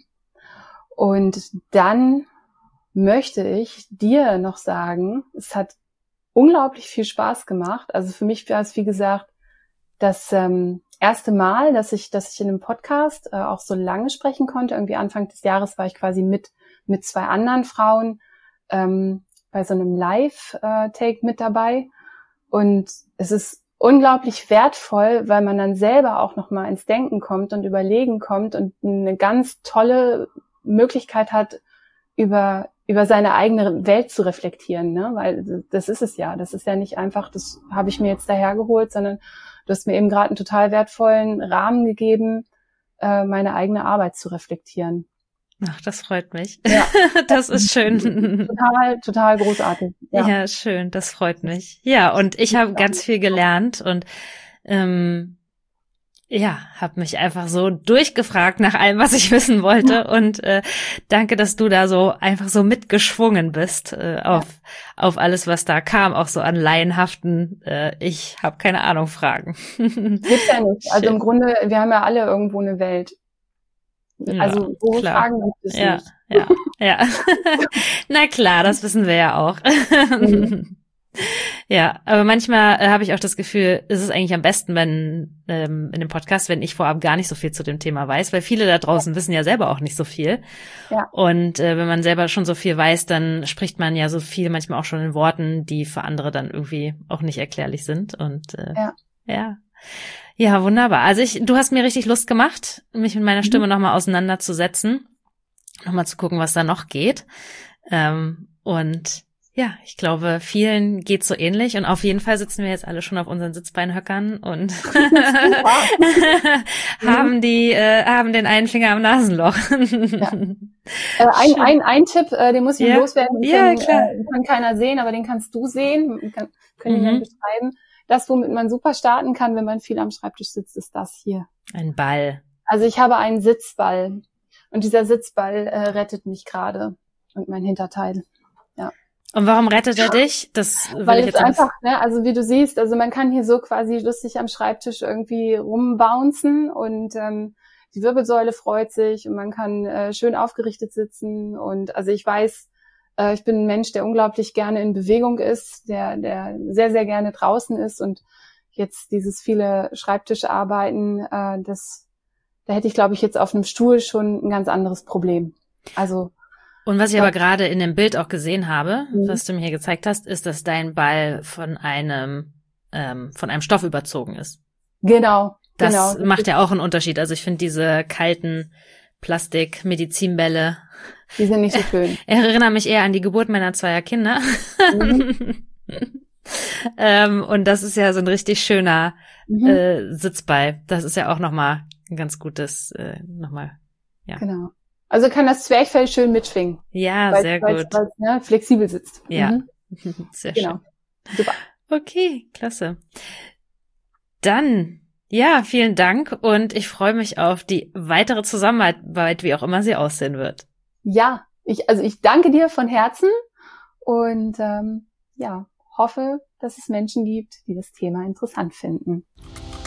Und dann möchte ich dir noch sagen, es hat unglaublich viel Spaß gemacht. Also für mich war es, wie gesagt, das ähm, erste Mal, dass ich, dass ich in einem Podcast äh, auch so lange sprechen konnte. Irgendwie Anfang des Jahres war ich quasi mit mit zwei anderen Frauen ähm, bei so einem Live-Take mit dabei. Und es ist unglaublich wertvoll, weil man dann selber auch noch mal ins Denken kommt und Überlegen kommt und eine ganz tolle Möglichkeit hat, über über seine eigene Welt zu reflektieren, ne? Weil das ist es ja. Das ist ja nicht einfach, das habe ich mir jetzt dahergeholt, sondern du hast mir eben gerade einen total wertvollen Rahmen gegeben, äh, meine eigene Arbeit zu reflektieren. Ach, das freut mich. Ja. Das ist schön. Total, total großartig. Ja, Ja, schön, das freut mich. Ja, und ich habe ganz viel gelernt und ähm, ja, habe mich einfach so durchgefragt nach allem, was ich wissen wollte und äh, danke, dass du da so einfach so mitgeschwungen bist äh, auf ja. auf alles, was da kam, auch so an laienhaften, äh, ich habe keine Ahnung, Fragen. Gibt's ja nicht. Also im Grunde, wir haben ja alle irgendwo eine Welt. Also ja, wo klar. Fragen gibt es ja, nicht. Ja, ja. Na klar, das wissen wir ja auch. Mhm. Ja, aber manchmal äh, habe ich auch das Gefühl, ist es eigentlich am besten, wenn ähm, in dem Podcast, wenn ich vorab gar nicht so viel zu dem Thema weiß, weil viele da draußen wissen ja selber auch nicht so viel. Ja. Und äh, wenn man selber schon so viel weiß, dann spricht man ja so viel manchmal auch schon in Worten, die für andere dann irgendwie auch nicht erklärlich sind. Und äh, ja. ja. Ja, wunderbar. Also ich, du hast mir richtig Lust gemacht, mich mit meiner Stimme mhm. nochmal auseinanderzusetzen, nochmal zu gucken, was da noch geht. Ähm, und ja, ich glaube, vielen geht's so ähnlich und auf jeden Fall sitzen wir jetzt alle schon auf unseren Sitzbeinhöckern und haben die äh, haben den einen Finger am Nasenloch. Ja. Äh, ein, ein, ein Tipp, äh, den muss ich ja. loswerden, den ja, kann, klar. Äh, kann keiner sehen, aber den kannst du sehen, kann, können mhm. wir beschreiben. Das, womit man super starten kann, wenn man viel am Schreibtisch sitzt, ist das hier. Ein Ball. Also ich habe einen Sitzball und dieser Sitzball äh, rettet mich gerade und mein Hinterteil. Ja. Und warum rettet er dich? Das will Weil ich es jetzt einfach, ne, also wie du siehst, also man kann hier so quasi lustig am Schreibtisch irgendwie rumbouncen und ähm, die Wirbelsäule freut sich und man kann äh, schön aufgerichtet sitzen und also ich weiß, äh, ich bin ein Mensch, der unglaublich gerne in Bewegung ist, der der sehr, sehr gerne draußen ist und jetzt dieses viele Schreibtischarbeiten, äh, das, da hätte ich, glaube ich, jetzt auf einem Stuhl schon ein ganz anderes Problem. Also Und was ich aber gerade in dem Bild auch gesehen habe, mhm. was du mir hier gezeigt hast, ist, dass dein Ball von einem ähm, von einem Stoff überzogen ist. Genau. Das genau. macht ja auch einen Unterschied. Also ich finde diese kalten Plastik, Medizinbälle. Die sind nicht so schön. Erinnere mich eher an die Geburt meiner zweier Kinder. Mhm. ähm, und das ist ja so ein richtig schöner mhm. äh, Sitzball. Das ist ja auch nochmal ein ganz gutes, äh, nochmal, ja. Genau. Also kann das Zwerchfell schön mitschwingen. Ja, weil, sehr weil, gut. Weil es ne, flexibel sitzt. Ja, mhm. sehr genau. schön. Super. Okay, klasse. Dann, ja, vielen Dank und ich freue mich auf die weitere Zusammenarbeit, wie auch immer sie aussehen wird. Ja, ich, also ich danke dir von Herzen und ähm, ja, hoffe, dass es Menschen gibt, die das Thema interessant finden.